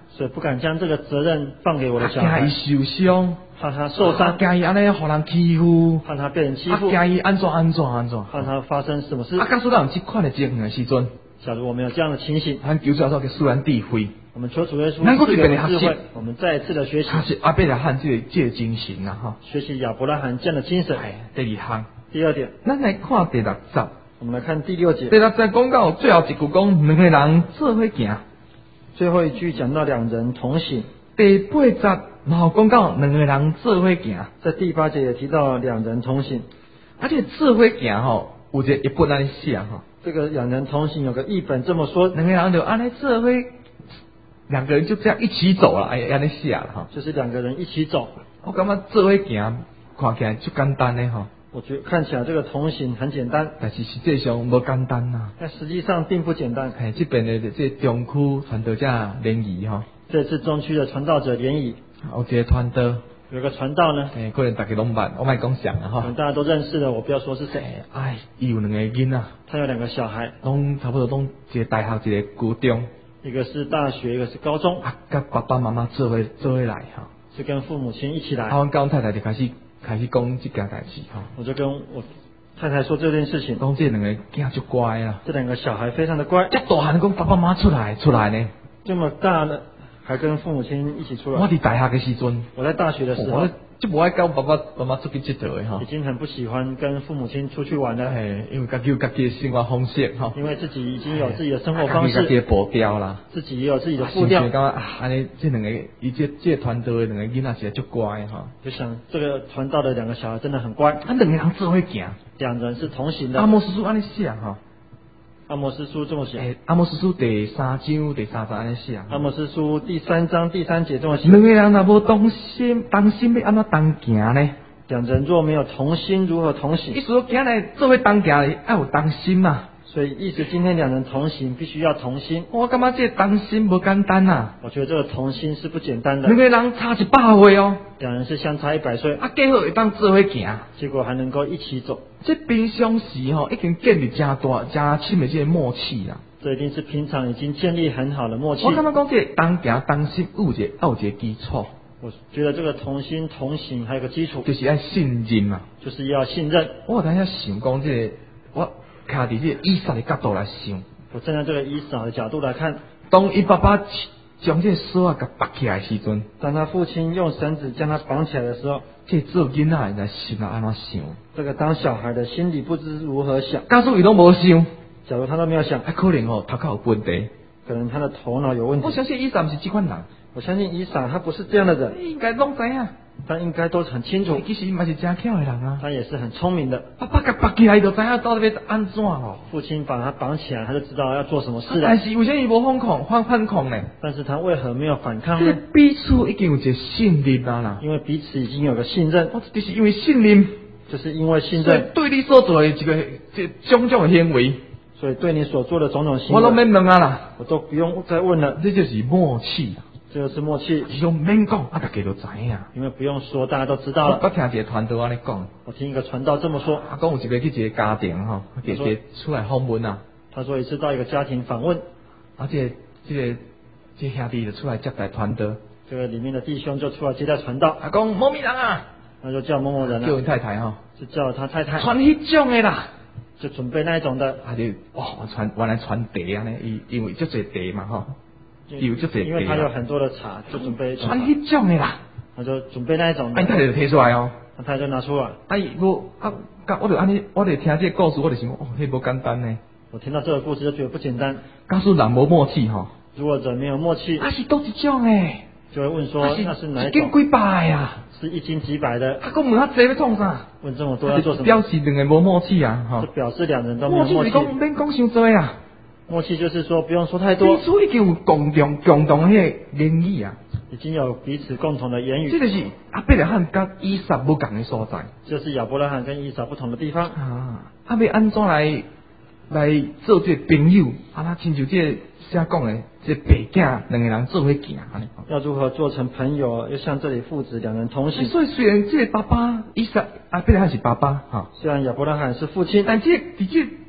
所以不敢将这个责任放给我的小怕孩， 伊受伤， 怕他受伤， 怕伊安尼互人欺负， 怕他被人欺啊， 负， 怕伊安怎安怎安怎。 怕他发生什么事。 啊，假使咱有即款的情形的时阵， 假如我们有这样的情形， 咱求主耶稣给赐咱智慧， 我们求主耶稣咱搁一赐给遍的学习我们智慧，我们再一次的学习， 他是阿伯来汉这个这个精神啊哈。 学习亚伯拉罕这样的精神。 哎，第二项， 第二点， 咱来看第六节。 我们来看第六节， 第六节讲到最后一句讲，两个人做伙行。 最后一句讲到两人同行。 第八节然后讲到两个人做伙行。 在第八节也提到两人同行。 啊，这个做伙行吼，有一个一本安尼写吼。 这个两人同行有个译本这么说， 两个人就安尼做伙，两个人就这样一起走了，哎，安尼写了哈。 就是两个人一起走。 我感觉做伙行看起来就简单的吼， 我觉得看起来这个同行很简单， 但是实际上无简单呐。 但实际上并不简单。 哎，这边的这中区传道者联谊吼， 这次中区的传道者联谊， 有一个传道， 有个传道呢， 哎，可能大家拢捌，我莫讲详啊哈。 可能大家都认识的，我不要说是谁。 哎，伊有两个囡仔， 他有两个小孩， 拢差不多拢一个大学，一个高中， 一个是大学，一个是高中， 啊，甲爸爸妈妈做伙做伙来哈。 是跟父母亲一起来。 啊，阮甲阮太太就开始开始讲这件代志哈。 我就跟我太太说这件事情， 讲这两个囝就乖啦， 这两个小孩非常的乖， 这大汉讲爸爸妈妈出来出来呢。 这么大了还跟父母亲一起出来。 我伫大学的时阵， 我在大学的时候， 我就无爱跟爸爸妈妈出去佚佗的哈已。经很不喜欢跟父母亲出去玩了， 哎，因为家己有家己的生活方式哈， 因为自己已经有自己的生活方家己家己式， 的步调啦。 自己也有自己的步调感，觉啊，安尼这两个，伊这这团队的两个囡仔是足乖哈。 就想这个传道的两个小孩真的很乖， 啊，两个人做伙行。 两人是同行的。 阿摩斯书安尼写哈。 阿摩斯书这么写， 诶，阿摩斯书第三章第三章安尼写。 阿摩斯书第三章第三节这么写， 两个人若无同心，同心要安怎同行呢？ 两人若没有同心，如何同意行？ 思说，今日做伙同行要有同心嘛。 所以意思今天两人同行，必须要同心。 我感觉这同心无简单啊。 我觉得这个同心是不简单的两。个人差一百岁哦， 两人是相差一百岁， 啊，结好会当做伙行。 结果还能够一起走， 这平常时吼已经建立真大、真深的这个默契啦。 这一定是平常已经建立很好的默契。 我感觉讲这个同行同心有一个要有一个基础， 我觉得这个同心同行还有个基础， 就是要信任嘛。 就是要信任。 我等一下想讲这个，我卡伫这个以撒的角度来想， 我站在这个以扫的角度来看， 当伊爸爸将这个锁啊甲绑起来的时阵， 当他父亲用绳子将他绑起来的时候， 这做囡仔的心啊安怎想？ 这个当小孩的心里不知如何想。 假使伊拢无想， 假如他都没有想， 啊可能吼头壳有问题。 可能他的头脑有问题。 我相信以撒毋是这款人， 我相信以扫他不是这样的人， 你应该拢知影。 他应该都很清楚， 其实伊嘛是真巧的人啊。 他也是很聪明的。 爸爸甲绑起来，就知影到底要安怎咯。 父亲把他绑起来，他就知道要做什么事了。 但是为什么伊无反抗、反反抗呢？ 但是他为何没有反抗这呢？ 彼此已经有一个信任啊啦。 因为彼此已经有个信任， 我就是因为信任， 就是因为信所以任， 对你所做的这个这种种的行为， 所以对你所做的种种行我都免为， 问啊啦。 我都不用再问了。 这就是默契啦。 这就是默契， 是种免讲，啊，大家都知影。 因为不用说，大家都知道了。 我我听一个团队安尼讲， 我听一个传道这么说， 啊，讲有一个去一个家庭吼，一个出来访问啊， 他说一次到一个家庭访问， 啊，这个这个这个兄弟就出来接待团队， 这个里面的弟兄就出来接待传道， 啊，讲某名人啊， 他就叫某某人叫因啊， 太太吼， 是叫他太太， 传迄种的啦， 就准备那一种的， 啊就哇传原来传茶啊呢，因因为足侪茶嘛吼， 就有足侪因为他茶啊， 有很多的茶，就准备传迄种的啦， 他就准备那一种啊，因太太的， 就摕出来哦， 他太太就拿出来。 啊伊无啊，甲我就安尼，我就听这个故事，我就想，哦，迄无简单呢， 我听到这个故事就觉得不简单， 假使人无默契吼， 如果人没有默契， 啊是倒一种诶。 就会问说啊那是哪一一种？ 斤几百的啊！ 是一斤几百的？ 啊，讲问遐济要创啥？ 问这么多要做什么？ 表示两个无默契啊！吼这，表示两人都没有默契默契。 是讲免讲伤多啊， 默契就是说不用说太多彼，此已经有共同共同迄个言语啊。 已经有彼此共同的言语。 这就是阿伯拉罕甲以撒不共的所在这是亚伯拉罕跟以扫不同的地方。 啊！啊，要安怎来来做这个朋友？啊，那亲像这个写讲的，这个爸囝两个人做伙行安尼。 要如何做成朋友？又像这里父子两人同行。 所以虽然这个爸爸以撒阿伯拉罕是爸爸哈， 虽然亚伯拉罕是父亲， 但这伫这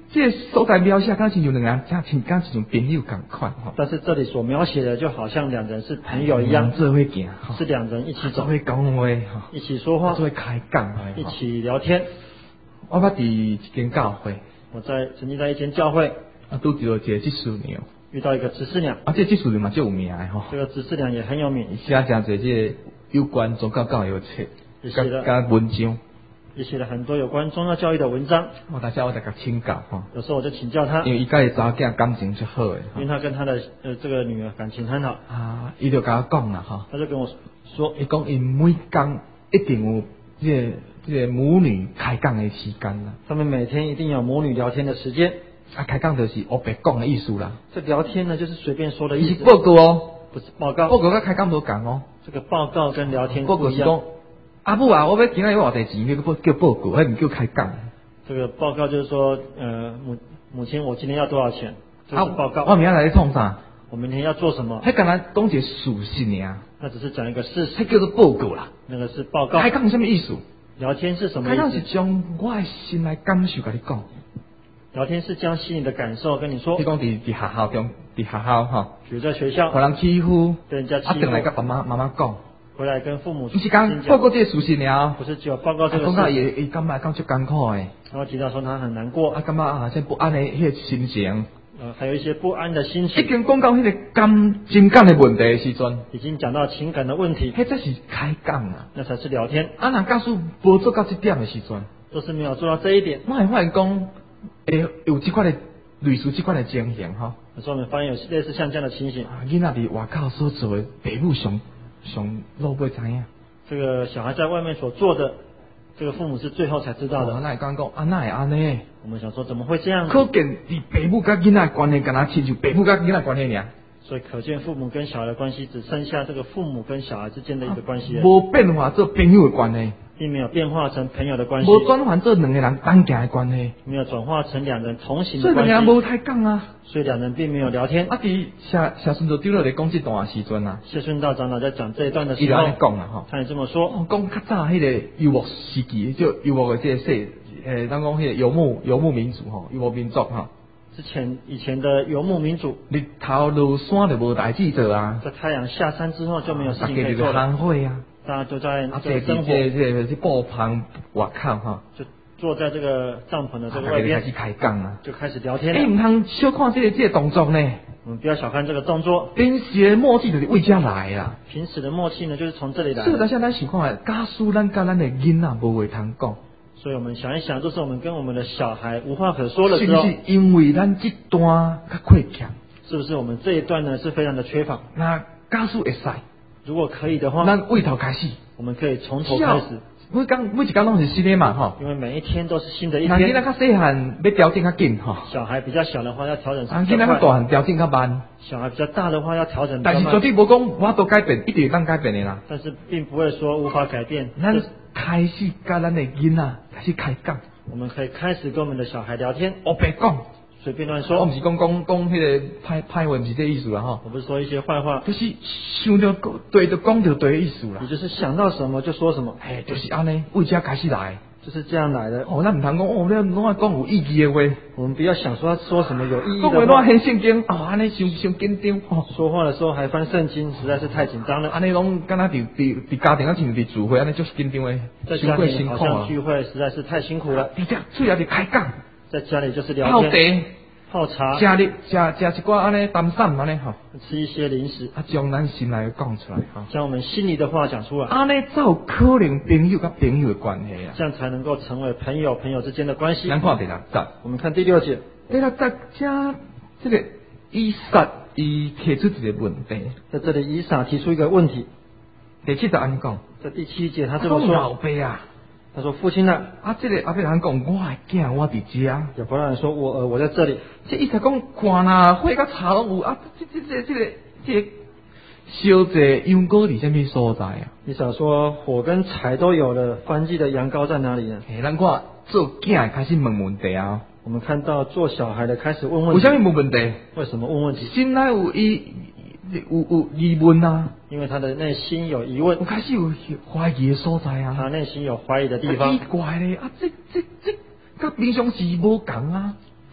这个所在描写敢亲像两个人，像亲敢亲像朋友共款吼。 但是这里所描写的就好像两人是朋友一样， 做伙行， 是两人一起走， 做伙讲话， 一起说话， 做伙开讲， 一起聊天。 我捌伫一间教会， 我在曾经在一间教会啊，拄着一个执事娘， 遇到一个执事娘， 啊，这执事娘嘛最有名的吼。 这个执事娘也很有名， 写真侪这有关宗教教育的册，甲甲文章。 也写了很多有关宗教教育的文章。 我大家我在甲请教哈， 有时候我就请教他， 因为伊甲伊查囝感情就好诶， 因为他跟他的呃这个女儿感情很好啊，伊就甲我讲啦哈， 他就跟我说， 伊讲伊每工一定有这个这个母女开讲的时间啦， 他们每天一定有母女聊天的时间。 啊，开讲就是黑白讲的意思啦。 这聊天呢，就是随便说的意思， 是报告哦， 不是报告， 报告甲开讲无共哦。 这个报告跟聊天报告是讲。阿母啊，我要今日要偌侪钱，叫叫报告，还唔叫开讲。 这个报告就是说，呃，母母亲，我今天要多少钱？这是报告。 啊、我明仔来创啥？ 我明天要做什么？ 迄敢若讲一个事实尔。 那只是讲一个事实。 迄叫做报告啦。 那个是报告。 开讲是什么意思？ 聊天是什么意思？ 开讲是将我的心来感受甲你讲。 聊天是将心里的感受跟你说。 你讲伫伫学校中，伫学校吼， 比如在学校， 互人欺负， 被人家欺负， 啊，回来甲爸妈妈妈讲。 回来跟父母不是讲报告这个事实了， 不是只有报告这个事。 讲到伊伊感觉讲足艰苦诶， 然后提到说他很难过， 啊，感觉啊，这不安的迄个心情， 呃，还有一些不安的心情。 已经讲到迄个感情感的问题的时阵， 已经讲到情感的问题， 迄才是开讲啊， 那才是聊天。 啊，若假使无做到这点的时阵， 都是没有做到这一点。 我会发现讲，诶，有这款的类似这款的情形吼。 有时候我们发现有类似像这样的情形。 囡仔伫外口所做的，父母上上老尾知影。 这个小孩在外面所做的，这个父母是最后才知道的。 那会讲讲，啊，那会安尼？ 我们想说，怎么会这样？ 可见你父母甲囡仔关系，敢若亲像父母甲囡仔关系尔。 所以可见父母跟小孩的关系，只剩下这个父母跟小孩之间的一个关系。 无变化做朋友的关系， 并没有变化成朋友的关系。 无转换做两个人同行的关系， 没有转化成两人同行的所以关系。 两个人无太讲啊。 所以两人并没有聊天。 啊，伫谢谢顺道丢落来讲这段时阵啊， 谢顺道长老在讲这一段的时候， 伊就安尼讲啦吼。 他也这么说。 讲较早迄个游牧时期，就游牧的这个世，诶，咱讲迄个游牧游牧民族吼，游牧民族吼。 之前以前的游牧民族， 日头落山就无代志做啊。 在太阳下山之后就没有事情可以做了。 大家就行会啊， 大家就在啊， 这个生活， 这这这布棚外口哈， 就坐在这个帐篷的这个啊外边， 开始开讲啊， 就开始聊天。 哎，唔通小看这个这个动作呢。 我们不要小看这个动作。 平时的默契就是为家来啦。 平时的默契呢，就是从这里来。 所以，咱现在想看，假使咱甲咱的囡仔无话通讲。 所以我们想一想，就是我们跟我们的小孩无话可说的时候， 是不是因为咱这段较缺欠？ 是不是我们这一段呢是非常的缺乏？ 那假使会使， 如果可以的话， 咱为头开始， 我们可以从头开始。 每工每一工拢是新的嘛吼， 因为每一天都是新的一天。 囡仔较细汉要调整较紧吼， 小孩比较小的话要调整比较快，囡仔较大汉调整较慢。 小孩比较大的话要调整比较慢。 但是绝对无讲我都改变，一定当改变的啦。 但是并不会说无法改变。 咱开始甲咱的囡仔开始开讲， 我们可以开始跟我们的小孩聊天， 黑白讲， 随便乱说。 我不是讲讲讲迄个歹歹话，不是这意思啦吼。 我不是说一些坏话， 就是想到对就讲就对的意思啦。 也就是想到什么就说什么。 哎，就是安尼，为家开始来， 就是这样来的。 哦，咱唔通讲哦，你拢爱讲有意义的话。 我们不要想说说什么有意义的话。 讲话乱很圣经，哦，安尼伤伤紧张哦。 说话的时候还翻圣经，实在是太紧张了。 安尼拢敢若伫伫伫家庭啊，像伫聚会安尼就是紧张的， 在家里好像聚会实在是太辛苦了。 伫遮主要是开讲， 在家里就是聊天。 天。泡茶， 食哩食食一寡安尼淡散安尼吼， 吃一些零食， 啊，将咱心内讲出来吼， 将我们心里的话讲出来， 安尼才有可能朋友甲朋友的关系啊， 这样才能够成为朋友朋友之间的关系。 咱看第六节， 我们看第六节， 第六节加这个以撒伊提出一个问题， 在这里以撒提出一个问题， 第七节安尼讲， 在第七节他这么说， 老爸啊。 他说：“父亲啊， 啊，这个阿伯人讲，我的囝我伫遮。 亚伯拉罕说：我呃我在这里。 这意思讲，看啦，火甲茶拢有啊，这这这这个这个烧制羊羔伫什么所在啊？ 以撒说：火跟柴都有了，燔祭的羊羔在哪里呢？ 嘿，咱看做囝开始问问题啊。 我们看到做小孩的开始问问题。 为什么问问题？ 为什么问问题？ 心内有伊有有疑问啊。 因为他的内心有疑问， 我开始有怀疑的所在啊。 他内心有怀疑的地方。 奇怪咧，啊，这这这，甲平常时无共啊。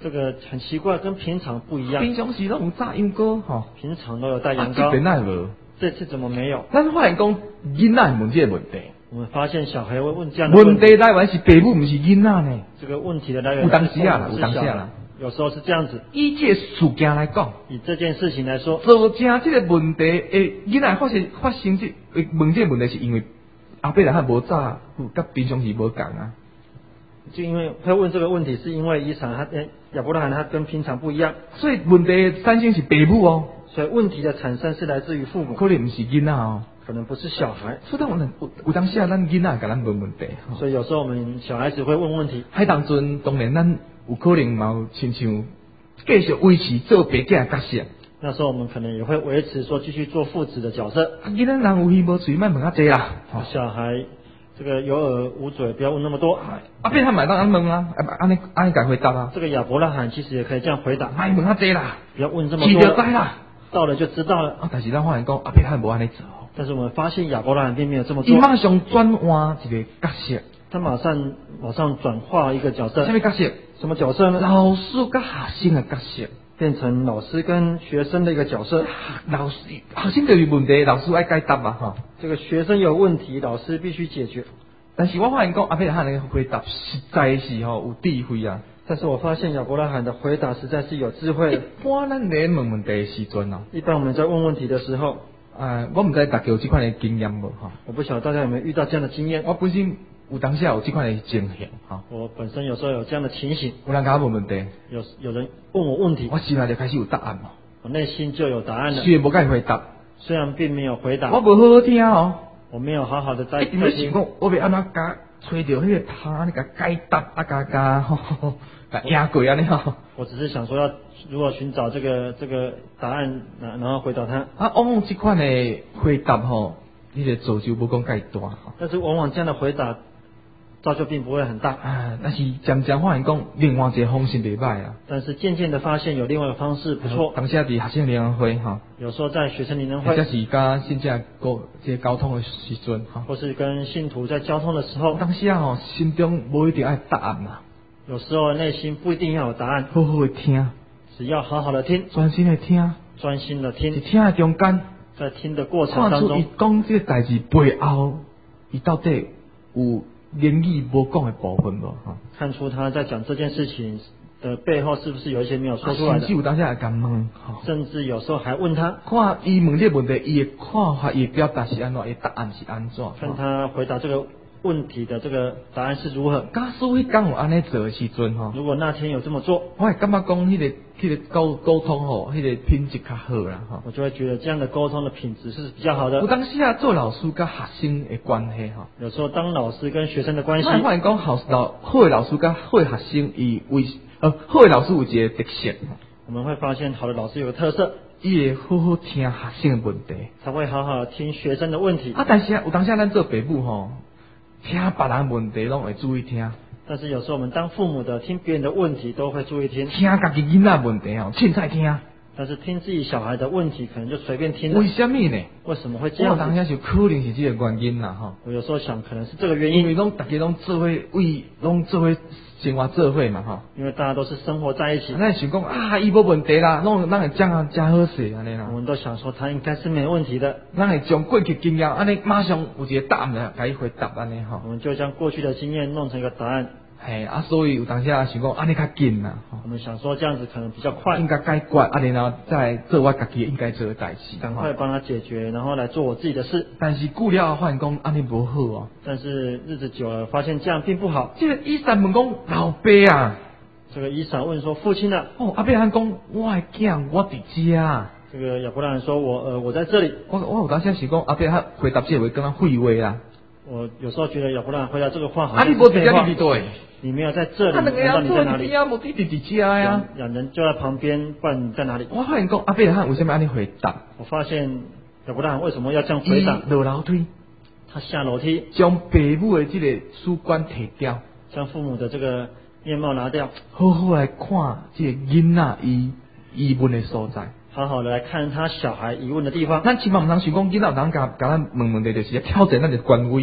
这个很奇怪，跟平常不一样。 平常时拢有炸羊羔吼， 平常都有带啊， 羊羔， 这边哪无？ 这次怎么没有？ 咱发现讲囡仔问这个问题， 我们发现小孩会问这样的问问题来源是父母，不是囡仔呢。 这个问题的来源有当时啊啦是有当时啊啦小孩，有时候是这样子。 以这个事件来讲， 以这件事情来说， 造成这个问题诶，囡仔发生发生这会问这个问题，是因为阿伯来汉无早，甲平常时无共啊。 就因为会问这个问题，是因为以撒他诶亚伯拉罕他跟平常不一样， 所以问题的产生是父母哦， 所以问题的产生是来自于父母， 可能不是囡仔哦。 可能不是小孩。 所以当有有有当时啊，咱囡仔甲咱问问题，吼所以有时候我们小孩子会问问题， 迄当阵当然咱有可能嘛有亲像继续维持做爸囝的角色。 那时候我们可能也会维持说继续做父子的角色。 啊，囡仔人有耳无嘴，莫问较济啦。吼小孩这个有耳无嘴，不要问那么多。 啊，变他买当安问啊，啊安尼安尼甲回答啊， 这个亚伯拉罕其实也可以这样回答， 莫问较济啦， 不要问这么记就知多， 啦。 到了就知道了。 啊，但是咱发现讲，阿伯他无安尼做， 但是我们发现亚伯拉罕并没有这么伊做， 马上转换一个角色， 他马上马上转化一个角色什，么角色？ 什么角色呢？ 老师甲学生的角色。 变成老师跟学生的一个角色。 老师学生就有问题，老师爱解答嘛吼。 这个学生有问题，老师必须解决。 但是我发现讲阿伯他的回答实在是吼有智慧啊。 但是我发现亚伯拉罕的回答实在是有智慧的。 一般咱咧问问题的时阵哦， 一般我们在问问题的时候， 呃，我毋知大家有这款的经验无吼。 我不晓得大家有没有遇到这样的经验。 我本身有当下有这款的情形吼， 我本身有时候有这样的情形， 有人甲我问问题， 有有人问我问题， 我心内就开始有答案咯， 我内心就有答案了， 虽然无甲伊回答， 虽然并没有回答， 我无好好听哦， 我没有好好的在一定要想讲，我要安怎甲找到迄个他安尼甲解答啊，甲甲吼，甲赢过安尼吼。 我只是想说要如何寻找这个这个答案，然然后回答他。 啊，往往这款的回答吼，你个造就无讲介大吼。 但是往往这样的回答造就并不会很大。 啊，但是渐渐发现讲，另外一个方式袂歹啊。 但是渐渐的发现有另外一个方式不错。 当时伫学生联欢会吼， 有时候在学生联欢或者会， 是甲现在交这交通的时阵吼， 或是跟信徒在交通的时候， 当时啊吼，心中无一定爱答案嘛， 有时候内心不一定要有答案， 好好的听， 只要好好的听， 专心的听， 专心的伫听， 听的中间， 在听的过程看出伊当中， 讲这个代志背后，伊到底有言语无讲的部分无吼。 看出他在讲这件事情的背后是不是有一些没有说出来的甚至，有当下会甲问吼， 甚至有时候还问他， 看伊问这个问题，伊的看法、伊的表达是安怎，伊的答案是安怎。 看他回答这个问题的这个答案是如何。 假使迄讲有安尼做的时阵吼， 如果那天有这么做， 我会感觉讲迄个迄个沟沟通吼，迄个品质较好啦吼。 我就会觉得这样的沟通的品质是比较好的有。当时啊，做老师甲学生的关系吼， 有时候当老师跟学生的关系， 我发现讲好老好的老师甲好的学生，伊为呃好的老师有一个特色， 我们会发现好的老师有个特色， 伊会好好听学生的问题。 他会好好听学生的问题。 啊，但是啊，有当时啊，咱做父母吼，听别人问题拢会注意听， 但是有时候我们当父母的听别人的问题都会注意听， 听家己囡仔问题吼，凊彩听。 但是听自己小孩的问题可能就随便听了为。什么呢？ 为什么会这样子？ 我当下就可能是这个原因啦吼。 我有时候想可能是这个原因为因， 拢大家拢做伙为拢做伙生活做伙嘛吼。 因为大家都是生活在一起， 咱想讲啊，伊无问题啦，拢咱会讲啊，真好势安尼啦我。们都想说他应该是没问题的， 咱会将过去经验安尼马上有一个答案来甲伊回答安尼吼我。们就将过去的经验弄成一个答案。 嘿啊，所以有当时啊想讲安尼较紧啦吼， 我们想说这样子可能比较快应，该解决啊，然后再做我家己应该做的代志。 赶快帮他解决，然后来做我自己的事。 但是久了后发现讲安尼无好哦。 但是日子久了，发现这样并不好。 这个医生问讲老爸啊， 这个伊撒问说：“父亲啊， 哦，阿伯他讲我的囝我伫遮。 这个亚伯拉罕说我呃我在这里。 我我有当时是讲阿伯他回答这个话跟他废话啦。 我有时候觉得亚伯拉罕回答这个话好啊， 像你无伫遮是废话。 你伫对？ 你没有在这里， 啊，两个难道人坐你在哪里？ 伫边啊，无伫伫伫遮呀两。两人就在旁边，不然你在哪里？ 我发现讲阿伯他为什么安尼回答？ 我发现亚伯拉罕为什么要这样伊回答？ 落楼梯， 他下楼梯， 将父母的这个主观摕掉， 将父母的这个面貌拿掉， 好好来看这个囡仔伊疑问的所在。 好好的来看他小孩疑问的地方。 咱千万毋通想讲囡仔有人甲甲咱问问题，就是挑战咱的权威啊。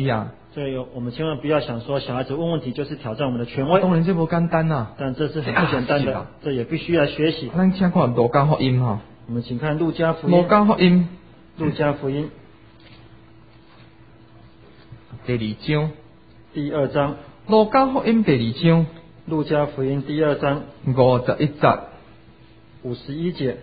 这有我们千万不要想说小孩子问问题就是挑战我们的权威， 当然这不简单啊， 但这是很不简单的，这也必须来学习。 咱请看路加福音哈， 我们请看路加福路音， 加福音路加福音第二章， 第二章， 路加福音第二章路加福音第二章五十一节， 五十一节，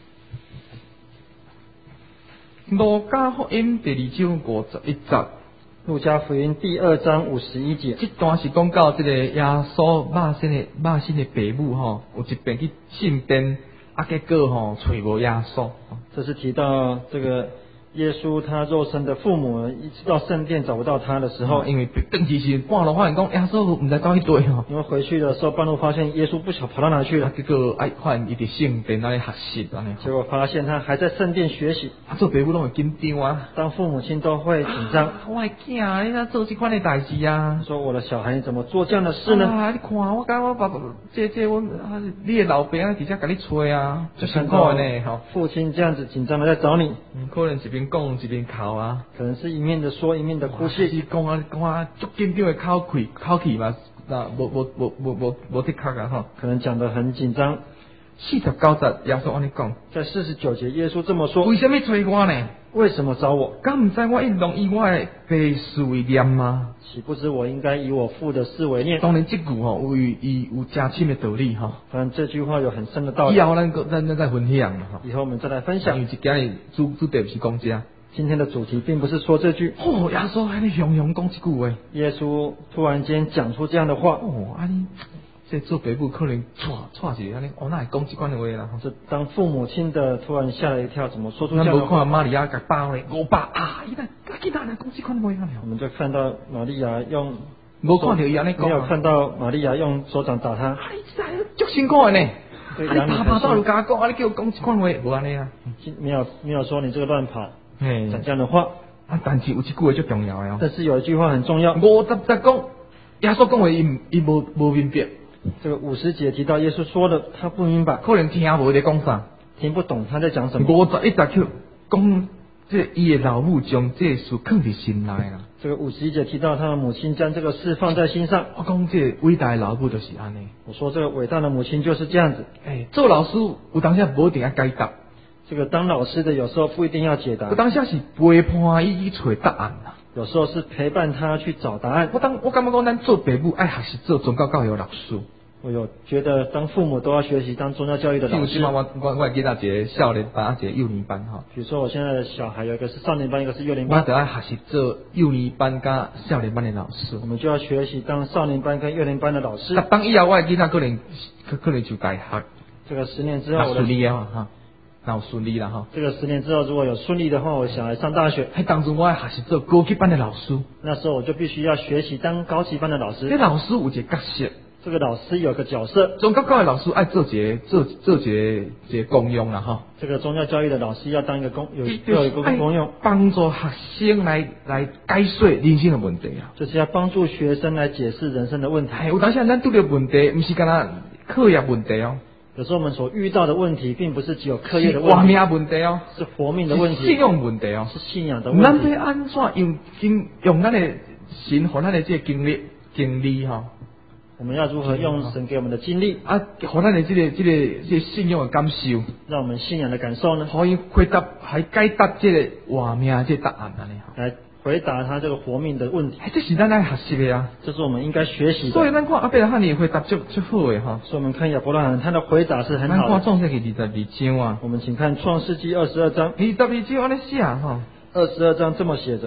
路加福音第二章五十一节。 路加福音第二章五十一节， 这段是讲到这个耶稣肉身的肉身的父母吼，有一遍去圣殿，啊结果吼找无耶稣。 这是提到这个耶稣他肉身的父母一直到圣殿找不到他的时候， 因为登记时半路发现讲耶稣唔知到去对吼， 因为回去的时候半路发现耶稣不晓跑到哪去了， 结果哎发现伊伫圣殿那里学习安尼， 结果发现他还在圣殿学习， 啊做父母拢会紧张啊， 当父母亲都会紧张。 我的囝，你哪做这款的代志啊？ 说我的小孩你怎么做这样的事呢？ 啊，你看我甲我爸爸，这这我啊，你的老爸啊，直接甲你催啊，就辛苦的呢吼。 父亲这样子紧张的在找你， 嗯，可能一边讲一边哭啊。 可能是一面的说一面的哭泣， 讲啊讲啊，足紧张的口气口气嘛，那无无无无无无的确啊吼。 可能讲得很紧张。 四十九节耶稣安尼讲， 在四十九节耶稣这么说： 为什么催我呢？ 为什么找我？ 敢唔知我应当以我的父事为念吗？ 岂不知我应该以我父的事为念？ 当然，这句吼有伊有加深的道理吼。 当然这句话有很深的道理。 以后咱个咱咱再分享嘛吼。 以后我们再来分享。 因为今日主主题是讲这。 今天的主题并不是说这句。 哦，耶稣安尼雄雄讲这句话。 耶稣突然间讲出这样的话。 哦，安尼。这做爸母可能错错是安尼，我哪会讲这款的话啦？ 这当父母亲的突然吓了一跳，怎么说出这样的话？咱无看玛利亚甲包咧，我爸啊，伊那囡仔来讲这款话啊！ 我们就看到玛利亚用， 无看到伊安尼讲， 没有看到玛利亚用手掌打他。 啊，你真足辛苦的呢！ 对， 你爸爸到就甲我讲，啊，你叫我讲这款话，无安尼啊？ 没有没有说你这个乱跑， 嘿， 讲这样的话。 啊，但是有一句话最重要的哦。 但是有一句话很重要。 五十节讲，耶稣讲话伊伊无无明白。 这个五十节提到耶稣说的，他不明白， 可能听无在讲啥， 听不懂他在讲什么。 五十一节去讲，这伊的老母将这事放在心内啦。 这个五十一节提到他的母亲将这个事放在心上。 我讲这伟大的老母就是安尼。 我说这个伟大的母亲就是这样子。 哎，做老师有当下无一定要解答。 这个当老师的有时候不一定要解答。 有当下是陪伴伊去找答案啦。 有时候是陪伴他去找答案。 我当我感觉讲，咱做爸母爱还是做宗教教育老师。 我有觉得当父母都要学习当宗教教育的老师。 我我我我记得一个少年班，一个幼年班哈。 比如说我现在的小孩有一个是少年班，一个是幼年班。 我得爱还是做幼年班加少年班的老师。 我们就要学习当少年班跟幼年班的老师。 当以后我记得可能可能就大学。 这个十年之后我的顺利啊哈，那有顺利了哈。 这个十年之后如果有顺利的话，我小孩上大学。 还当初我还是做高级班的老师。 那时候我就必须要学习当高级班的老师。 这老师有一个角色。 这个老师有个角色， 宗教教育老师爱做一个做做一个一个功用啦哈。 这个宗教教育的老师要当一个功有要有一个功用， 帮助学生来来解说人生的问题啊。 就是要帮助学生来解释人生的问题。 有当时咱遇到问题，不是干那课业问题哦。 有时候我们所遇到的问题，并不是只有课业的问题， 是活命问题哦， 是活命的问题， 信仰问题哦， 是信仰的问题。 咱要安怎用经用咱的神和咱的这个经历经历哈？ 我们要如何用神给我们的经历啊，和咱的这个这个这个信仰的感受， 让我们信仰的感受呢？ 可以回答还解答这个活命这个答案安尼哈？ 来回答他这个活命的问题。 这是咱来学习的啊， 这是我们应该学习的。 所以咱看阿伯拉罕尼回答就就好的哈。 所以我们看亚伯拉罕他的回答是很好的。 咱看创世纪二十二章啊， 我们请看创世纪二十二章。 二十二章安尼写哈， 二十二章这么写着，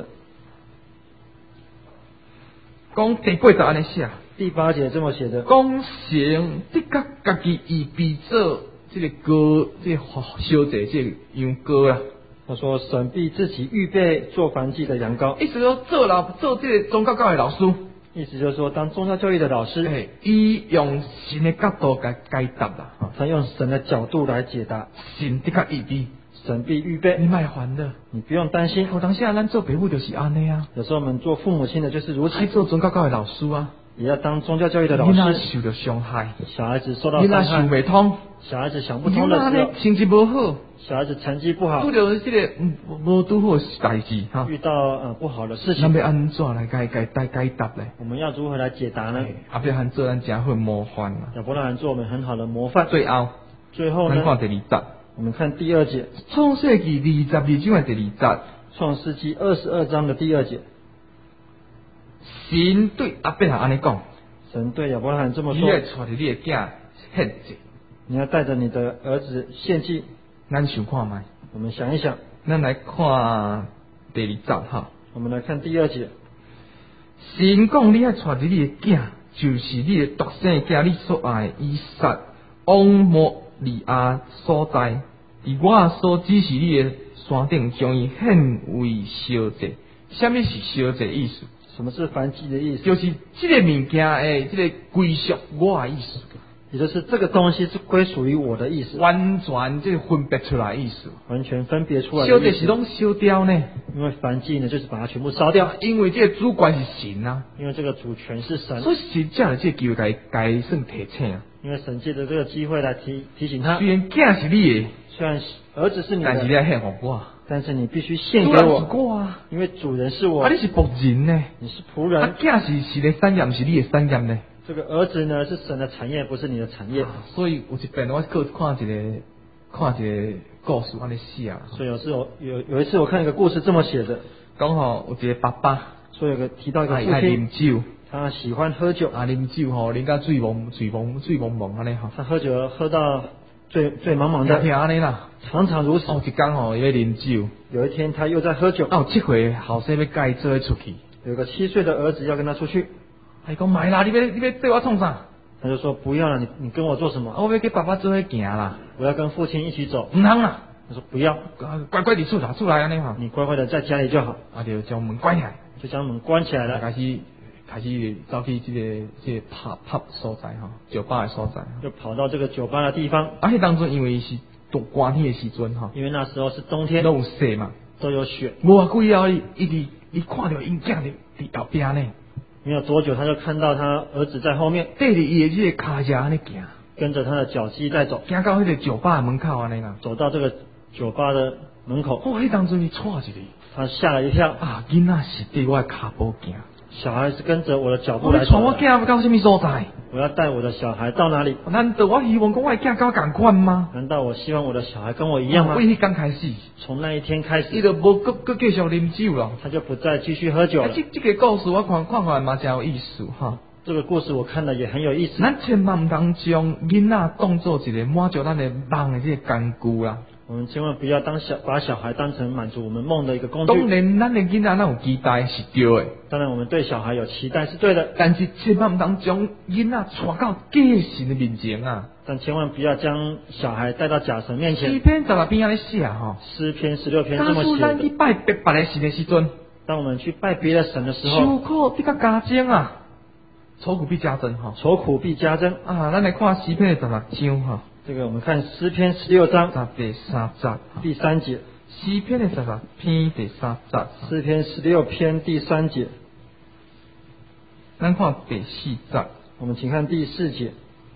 讲第八节安尼写。 第八节这么写的， 讲神的确家己预备做这个歌，这个烧祭这个羊羔啊。 他说神必自己预备做燔祭的羊羔。 意思说做老做这个宗教教育老师， 意思就是说当宗教教育的老师， 哎，伊用神的角度来解答啦， 他用神的角度来解答。 神的确预备， 神必预备， 你卖烦的， 你不用担心。 我当下咱做父母就是安尼啊， 有时候我们做父母亲的就是如此， 还做宗教教育老师啊。 也要当宗教教育的老师。 你哪受到伤害， 小孩子受到伤害， 你哪想不通， 小孩子想不通的时候， 成绩不好， 小孩子成绩不好， 遇到这个无拄好代志哈， 遇到呃不好的事情， 咱要安怎来解解解解答呢？ 我们要如何来解答呢？ 阿伯罕做咱真好模范啊！ 亚伯拉罕做我们很好的模范。 最后， 最后呢？ 咱看第二节， 我们看第二节， 创世纪二十二章的第二节， 创世纪二十二章的第二节， 神对阿伯罕安尼讲。 神对亚伯拉罕这么说：“ 你要带着你的囝献祭， 你要带着你的儿子献祭。” 咱想看卖， 我们想一想， 咱来看第二节哈。 我们来看第二节。 神讲你要带着你的囝，就是你的独生囝，你所爱的以撒，往摩利亚所在，伫我所指示你的山顶，将伊献为烧祭。什么是烧祭意思？ 什么是燔祭的意思？ 就是这个物件诶，这个归属我的意思， 也就是这个东西是归属于我的意思， 完全这个分别出来的意思， 完全分别出来的烧意思。 祭是拢烧掉呢， 因为燔祭呢，就是把它全部烧掉， 因为这个主权是神啊， 因为这个主权是神， 所以神借了这个机会该该算提醒啊。 因为神借着这个机会来提提醒他， 虽然囝是你的， 虽然儿子是你但是你的， 要献给我， 但是你必须献主人是给我， 我啊， 因为主人是我， 啊你是仆人呢， 你是仆啊人。 囝是是的产业，不是你的产业呢。 这个儿子呢是神的产业，不是你的产业。 所以有一遍我去看一个看一个故事安尼写啊， 所以有时候有有一次我看一个故事这么写的， 讲吼有一个爸爸， 说有个提到一个爱爱父亲， 啉酒， 他喜欢喝酒， 啊啉酒吼，啉到醉蒙醉蒙醉蒙蒙安尼吼， 他喝酒喝到醉醉茫茫常的， 常安尼啦。 常常如此。 哦，一天吼伊要啉酒， 有一天他又在喝酒， 啊有七岁后生要甲伊做伙出去， 有个七岁的儿子要跟他出去， 伊讲买啦，你要你要对我创啥？ 他就说不要了，你你跟我做什么？ 我要跟爸爸做伙行啦， 我要跟父亲一起走。 唔通啦， 他说不要， 乖乖伫厝啦，厝内安尼吼， 你乖乖的在家里就好， 啊就将门关起来， 就将门关起来了， 开始开始走去这个这个 pub pub 所在吼，酒吧的所在。 就跑到这个酒吧的地方。 啊，迄当中因为是冬寒天的时阵吼， 因为那时候是冬天， 拢有雪嘛， 都有雪。 无偌久后，伊伊直伊看到因囝伫伫后壁呢， 没有多久，他就看到他儿子在后面， 缀伫伊的这个骹脚安尼行， 跟着他的脚迹在走， 行到迄个酒吧的门口安尼啦。 走到这个酒吧的门口， 哦，迄当中伊错一个， 他吓了一跳。 啊，囡仔是对我的骹步行， 小孩是跟着我的脚步我来走的， 带我囝到什么所在？ 我要带我的小孩到哪里？ 难道我希望讲我的囝跟我共款吗？ 难道我希望我的小孩跟我一样吗？ 为迄天开始， 从那一天开伊始， 就无搁搁继续啉酒咯。 他就不再继续喝酒啊， 了。 这这个故事我看看看嘛真有意思哈。 这个故事我看了也很有意思。 咱千万毋通将囡仔当做一个满足咱的梦的这个工具啦。 我们千万不要当小把小孩当成满足我们梦的一个工当具。 然，咱的囡仔咱有期待是对的， 当然，我们对小孩有期待是对的， 但是千万毋通将囡仔带到假神的面前啊。 但千万不要将小孩带到假神面诗前。 篇十六篇安尼写吼， 诗篇十六篇这假么写使咱去的。 拜别别的神的时阵， 当我们去拜别的神的时受候， 苦比较加增啊，愁苦必加增吼。 愁苦必加增。 啊，咱来看诗篇的十六章吼， 这个我们看诗篇十六章十第三节， 第三节， 诗篇的十六篇第三节， 诗篇十六篇第三节， 咱看第四节。 我们请看第四节。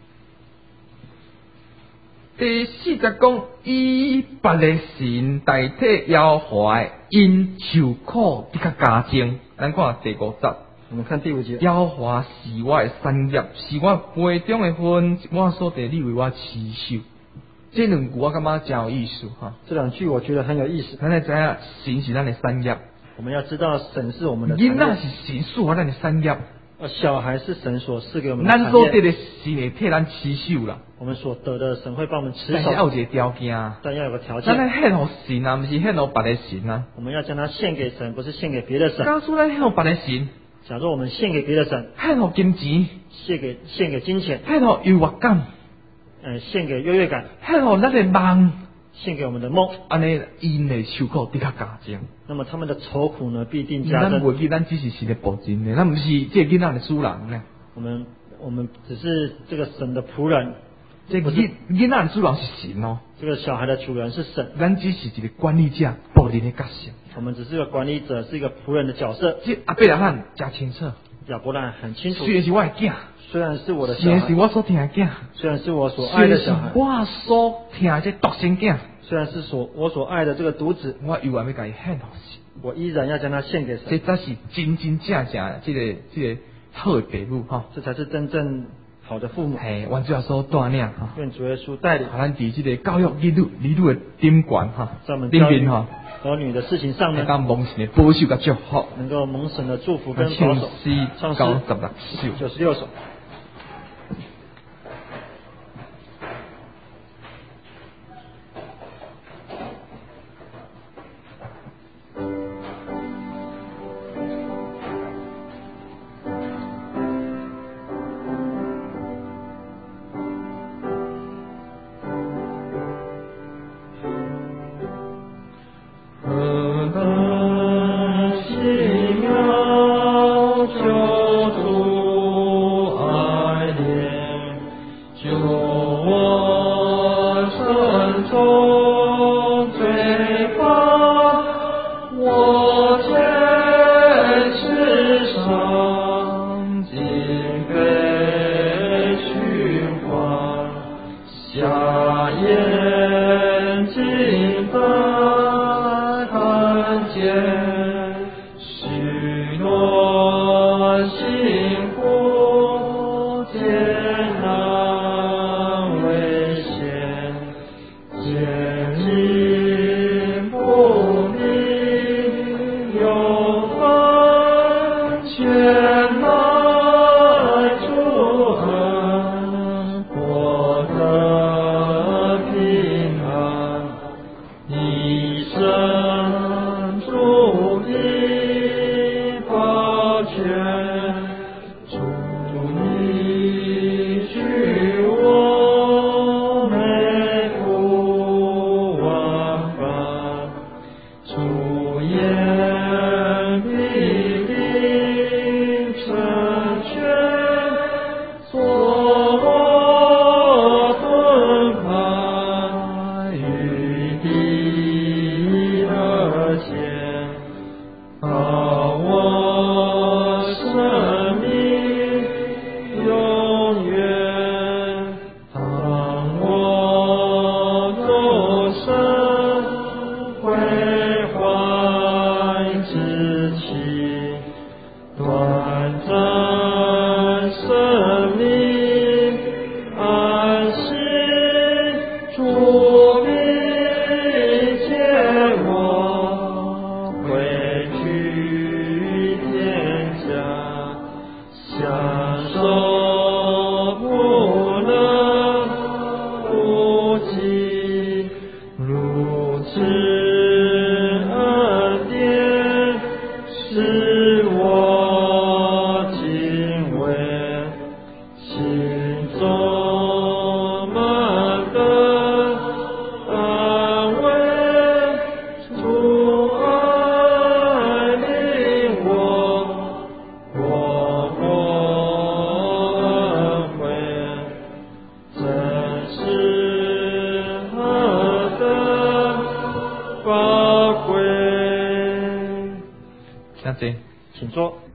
第四节讲，以别个神代替耶和华，因受苦比较加增。咱看第五节， 我们看第五节。 耶和华是我的产业，是我杯中的分，我所得你为我持守。这两句我感觉真有意思哈。 这两句我觉得很有意思。 咱来知影神是咱的产业， 我们要知道神是我们的产囡仔业， 是神赐予咱的产业， 呃，小孩是神所赐给我们的咱产业。 所得的神会替咱持守啦。 我们所得的神会帮我们持但是要有守， 一个条件， 但要有个条咱来件， 献互神啊，不是献互别的神啊。 我们要将它献给神，不是献给别的神。 假使咱献互别的神， 假如我们献给别的神， 献互金钱， 献给献给金钱， 献互诱惑感， 呃，献给优越感， 献互咱的梦， 献给我们的梦， 安尼因的受苦比较加增。 那么他们的愁苦呢必定加增。 咱袂记，咱只是神的仆人呢，咱不是这个囡仔的主人呢。 我们我们只是这个神的仆人， 这个囡囡仔的主人是神哦， 这个小孩的主人是神， 咱只是一个管理者、仆人的角色。 我们只是个管理者，是一个仆人的角色。 这阿伯拉罕加清楚， 亚伯兰很清楚， 虽然是我的囝， 虽然是我的小孩虽然是，我所疼的囝， 虽然是我所虽然是爱的小孩， 我所疼的这独生囝， 虽然是所我所爱的这个独子， 我依然要甲伊献互神。 我依然要将他献给这神， 才是真真正正的这个这个好的父母哈。 这才是真正好的父母。 嘿，阮主要所带领哈， 愿主耶稣带领， 啊，咱伫这个教育儿女儿女的顶悬哈， 在我们里教育面哈， 儿女的事情上会呢， 当蒙神的保守甲祝福。 能够蒙神的祝福跟保唱守。 诗唱九诗十六首。 九十六首。 何等奇妙救主爱恋，救我身中罪犯，我前世上今非虚幻，瞎眼睛的看见，许诺幸福艰难危险，坚定不离永恒，全来主恩，获得平安，一生主的保全，主你许我美福万般，主言必定成全，做我盾牌，与敌而前，把我生命永远，当我终身归还之期，短暂生命安息，主必接我回去天家，享受不能不及，如此恩典使我敬畏，心中满的安慰，主爱领我，我过恩惠，真是何等宝贵。这样子， 请坐。